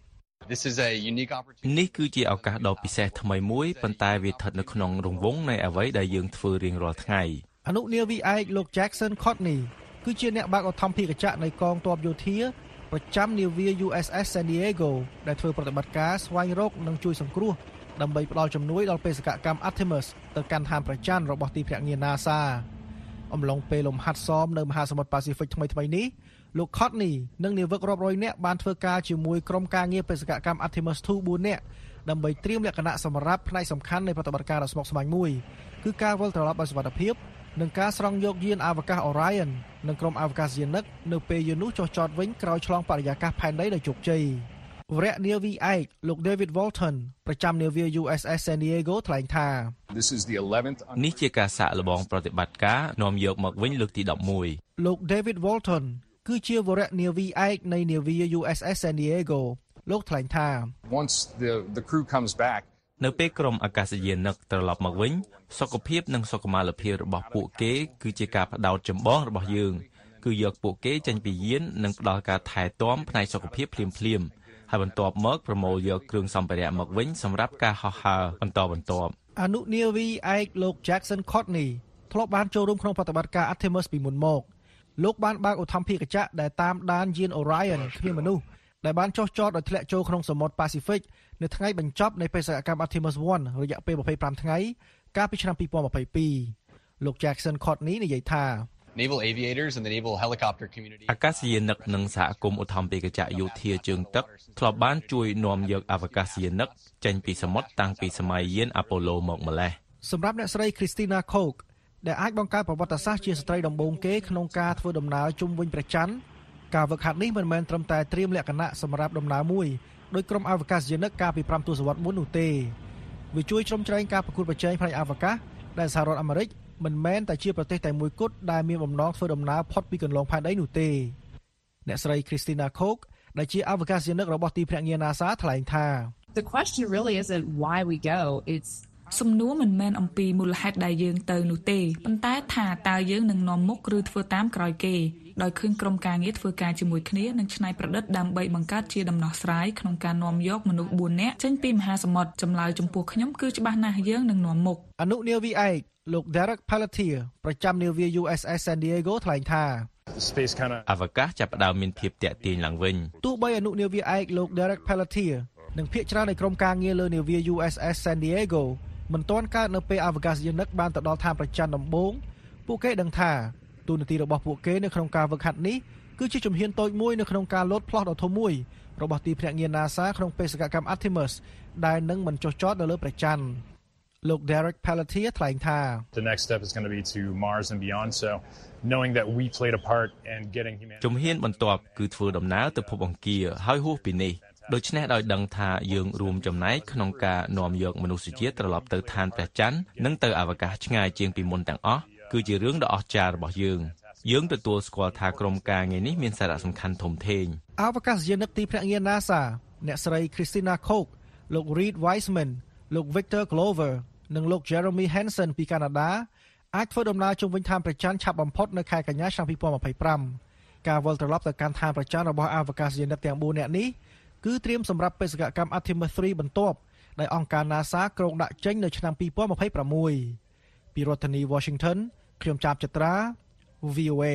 [SPEAKER 23] នេះគឺជាឱកាសដ៏ពិសេសថ្មីមួយប៉ុន្តែវាស្ថិតនៅក្នុងរង្វង់នៃអ្វីដែលយើងធ្វើរៀងរាល់ថ្ងៃ
[SPEAKER 24] អនុនាវីឯកលោក Jackson Courtney គឺជាអ្នកបើកឧទ្ធម្ភាគចក្រនៃកងទ័ពយោធាប្រចាំនាវា យូ អេស អេស San Diego ដែលធ្វើប្រតិបត្តិការស្វែងរកនិងជួយសង្គ្រោះដើម្បីផ្ដល់ជំនួយដល់បេសកកម្ម Artemis ទៅកាន់ឋានព្រះច័ន្ទរបស់ទីភ្នាក់ងារ NASA អំឡុងពេលលំហាត់សមនៅមហាសមុទ្រប៉ាស៊ីហ្វិកថ្មីៗនេះលោក Courtney និងនាវិករាប់រយនាក់បានធ្វើការជាមួយក្រុមការងារបេសកកម្ម Artemis two fourនាក់ដើម្បីត្រៀមលក្ខណៈសម្រាប់ផ្នែកសំខាន់នៃប្រតិបត្តិការដ៏ស្មុគស្មាញមួយគឺការវិលត្រឡប់ដោយសុវត្ថិភាពនិងការស្រង់យកយានអវកាស Orion និងក្រុមអវកាសយានិកនៅពេលយាននោះចុះចតវិញក្រោយឆ្លងបរិយាកាសផែនដីដោយជោគជ័យវរៈនាវីឯកលោក David Walton ប្រចាំនាវា យូ អេស អេស San Diego ថ្លែងថា
[SPEAKER 23] នេះជាការសាកល្បងប្រតិបត្តិការនាំយកមកវិញលើកទីeleven
[SPEAKER 24] លោក David Walton គឺជាវរៈនាវីឯកនៃនាវា យូ អេស អេស San Diego លោកថ្លែងថា
[SPEAKER 1] Once the the crew comes back
[SPEAKER 23] នៅពេលក្រុមអាកាសយានិកត្រឡប់មកវិញសុខភាពនិងសុខុមាលភាពរបស់ពួកគេគឺជាការផ្ដោតចម្បងរបស់យើងគឺយកពួកគេចេញពីយាននិងផ្ដល់ការថែទាំផ្នែកសុខភាពភ្លាមៗហើយបន្ទាប់មកប្រមូលយកគ្រឿងសម្ភារៈមកវិញសម្រាប់ការហោះហើរបន្តបន្ទាប់
[SPEAKER 24] អនុនាវីឯកលោក Jackson Courtney ធ្លាប់បានចូលរួមក្នុងប្រតិបត្តិការ Artemis ពីមុនមកលោកបានបើកឧទ្ធម្ភាគចក្រដែលតាមដានយាន Orion គ្មានមនុស្សដែលបានចុះចតដោយធ្លាក់ចូលក្នុងសមុទ្រប៉ាស៊ីហ្វិកនៅថ្ងៃបញ្ចប់នៃបេសកកម្ម Artemis one រយៈពេលtwenty-fiveថ្ងៃកាលពីឆ្នាំtwenty twenty-twoលោក Jackson Courtney និយាយថា
[SPEAKER 4] Naval aviators and the naval helicopter community
[SPEAKER 23] អាកាសយានិកនិងសហគមន៍ឧទ្ធម្ភាគចក្រយោធាជើងទឹកធ្លាប់បានជួយនាំយកអវកាសយានិកចេញពីសមុទ្រតាំងពីសម័យយាន Apollo មកម្លេះ
[SPEAKER 24] សម្រាប់អ្នកស្រី Christina Koch ដែលអាចបង្កើតប្រវត្តិសាស្ត្រជាស្ត្រីដំបូងគេក្នុងការធ្វើដំណើរជុំវិញព្រះច័ន្ទការវឹកហាត់នេះមិនមែនត្រឹមតែត្រៀមលក្ខណៈសម្រាប់ដំណើរមួយដោយក្រុមអវកាសយានិកកាលពីfiveទសវត្សរ៍មុននោះទេវាជួយជ្រោមជ្រែងការប្រកួតប្រជែងផ្នែកអវកាសដែលសហរដ្ឋអាមេរិកមិនមែនតែជាប្រទេសតែមួយគត់ដែលមានបំណងធ្វើដំណើរផុតពីកន្លងផែនដីនោះទេអ្នកស្រី Christina Koch ដែលជាអវកាសយានិករបស់ទីភ្នាក់ងារ NASA ថ្លែងថា
[SPEAKER 5] The question really isn't why we go it's
[SPEAKER 8] សំណួរមិនមែនអំពីមូលហេតុដែលយើងទៅនោះទេប៉ុន្តែថាតើយើងនឹងនាំមុខឬធ្វើតាមក្រោយគេដោយឃើញក្រុមការងារធ្វើការជាមួយគ្នានិងច្នៃប្រឌិតដើម្បីបង្កើតជាដំណោះស្រាយក្នុងការនាំយកមនុស្សfourនាក់ចេញពីមហាសមុទ្រចម្លើយចំពោះខ្ញុំគឺច្បាស់ណាស់យើងនឹងនាំមុខ
[SPEAKER 24] អនុនាវីឯកលោក Derek Pelletier ប្រចាំនាវា យូ អេស អេស San Diego ថ្លែងថា
[SPEAKER 23] អវកាសចាប់ផ្ដើមមានភាពតាក់ទាញឡើងវិញ
[SPEAKER 24] ទោះបីអនុនាវីឯកលោក Derek Pelletier និងភាគច្រើននៃក្រុមការងារលើនាវា យូ អេស អេស San Diego មិនទាន់កើតនៅពេលអវកាសយានិកបានទៅដល់ឋានព្រះច័ន្ទដំបូងពួកគេដឹងថាទូនាទីរបស់ពួកគេនៅក្នុងការវឹកហាត់នេះគឺជាជំហានតូចមួយនៅក្នុងការលោតផ្លោះដ៏ធំមួយរបស់ទីភ្នាក់ងារ NASA ក្នុងបេសកកម្ម Artemis ដែលនឹងមិនចុះចតនៅលើព្រះច័ន្ទលោក Derek Pelletier ថ្លែងថា
[SPEAKER 1] The next step is going to be to Mars and beyond so knowing that we played a part in getting humanity
[SPEAKER 23] ជំហានបន្ទាប់គឺធ្វើដំណើរទៅភពអង្គារហើយហួសពីនេះដូច្នេះដោយដឹងថាយើងរួមចំណែកក្នុងការនាំយកមនុស្សជាតិត្រឡប់ទៅឋានព្រះច័ន្ទនិងទៅអវកាសឆ្ងាយជាងពីមុនទាំងអស់គឺជារឿងដ៏អស្ចារ្យរបស់យើងយើងទទួលស្គាល់ថាក្រុមការងារនេះមានសារៈសំខាន់ធំធេង
[SPEAKER 24] អវកាសយានិកទីភ្នាក់ងារ NASA អ្នកស្រី Christina Koch លោក Reed Wiseman លោក Victor Glover និងលោក Jeremy Hansen ពីកាណាដាអាចធ្វើដំណើរជុំវិញឋានព្រះច័ន្ទឆាប់បំផុតនៅខែកញ្ញាឆ្នាំtwenty twenty-fiveការវិលត្រឡប់ទៅកាន់ឋានព្រះច័ន្ទរបស់អវកាសយានិកទាំងfourនាក់នេះគឺត្រៀមសម្រាប់បេសកកម្ម Artemis three បន្ទាប់ដែលអង្គការ NASA គ្រោងដាក់ចេញនៅឆ្នាំtwenty twenty-sixពីរដ្ឋធានី Washington ខ្ញុំចាប់ចត្រា V O A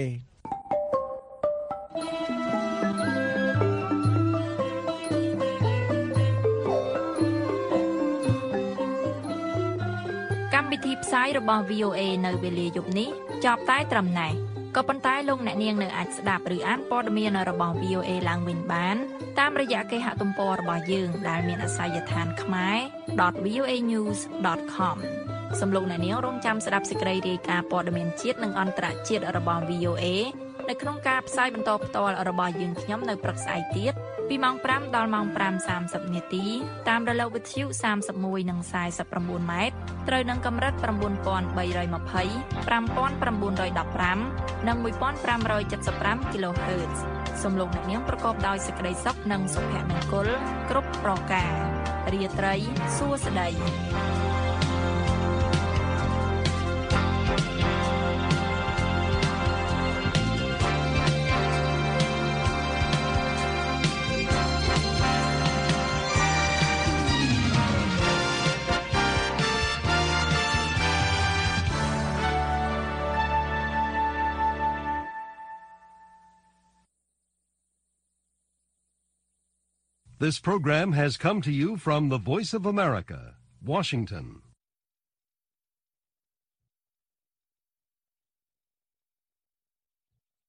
[SPEAKER 3] កម្មវិធីផ្សាយរបស់ V O A នៅវេលាយប់នេះចប់តែត្រឹមណេះក៏ប៉ុន្តែលោកអ្នកនាងនៅអាចស្ដាប់ឬអានព័ត៌មានរបស់ V O A ឡើងវិញបានតាមរយៈគេហទំព័ររបស់យើងដែលមានអាសយដ្ឋាន ខ្មែរ dot voa news dot com សំឡេងអ្នកនាងរងចាំស្ដាប់សេចក្តីរាយការណ៍ព័ត៌មានជាតិនិងអន្តរជាតិរបស់ V O A នៅក្នុងការផ្សាយបន្តផ្ទាល់របស់យើងខ្ញុំនៅព្រឹកស្អែកទៀតពីម៉ោងfiveដល់ម៉ោងfive thirtyនាទីតាមរលកវិទ្យុthirty-oneនិងforty-nineម៉ែត្រត្រូវនឹងកម្រិតnine thousand three hundred twenty, five thousand nine hundred fifteenនិងfifteen seventy-fiveគីឡូហឺត សំឡេងអ្នកនាងប្រកបដោយសេចក្តីសុខនិងសុភមង្គលគ្រប់ប្រការរាត្រីសួស្តី
[SPEAKER 2] This program has come to you from the Voice of America, Washington.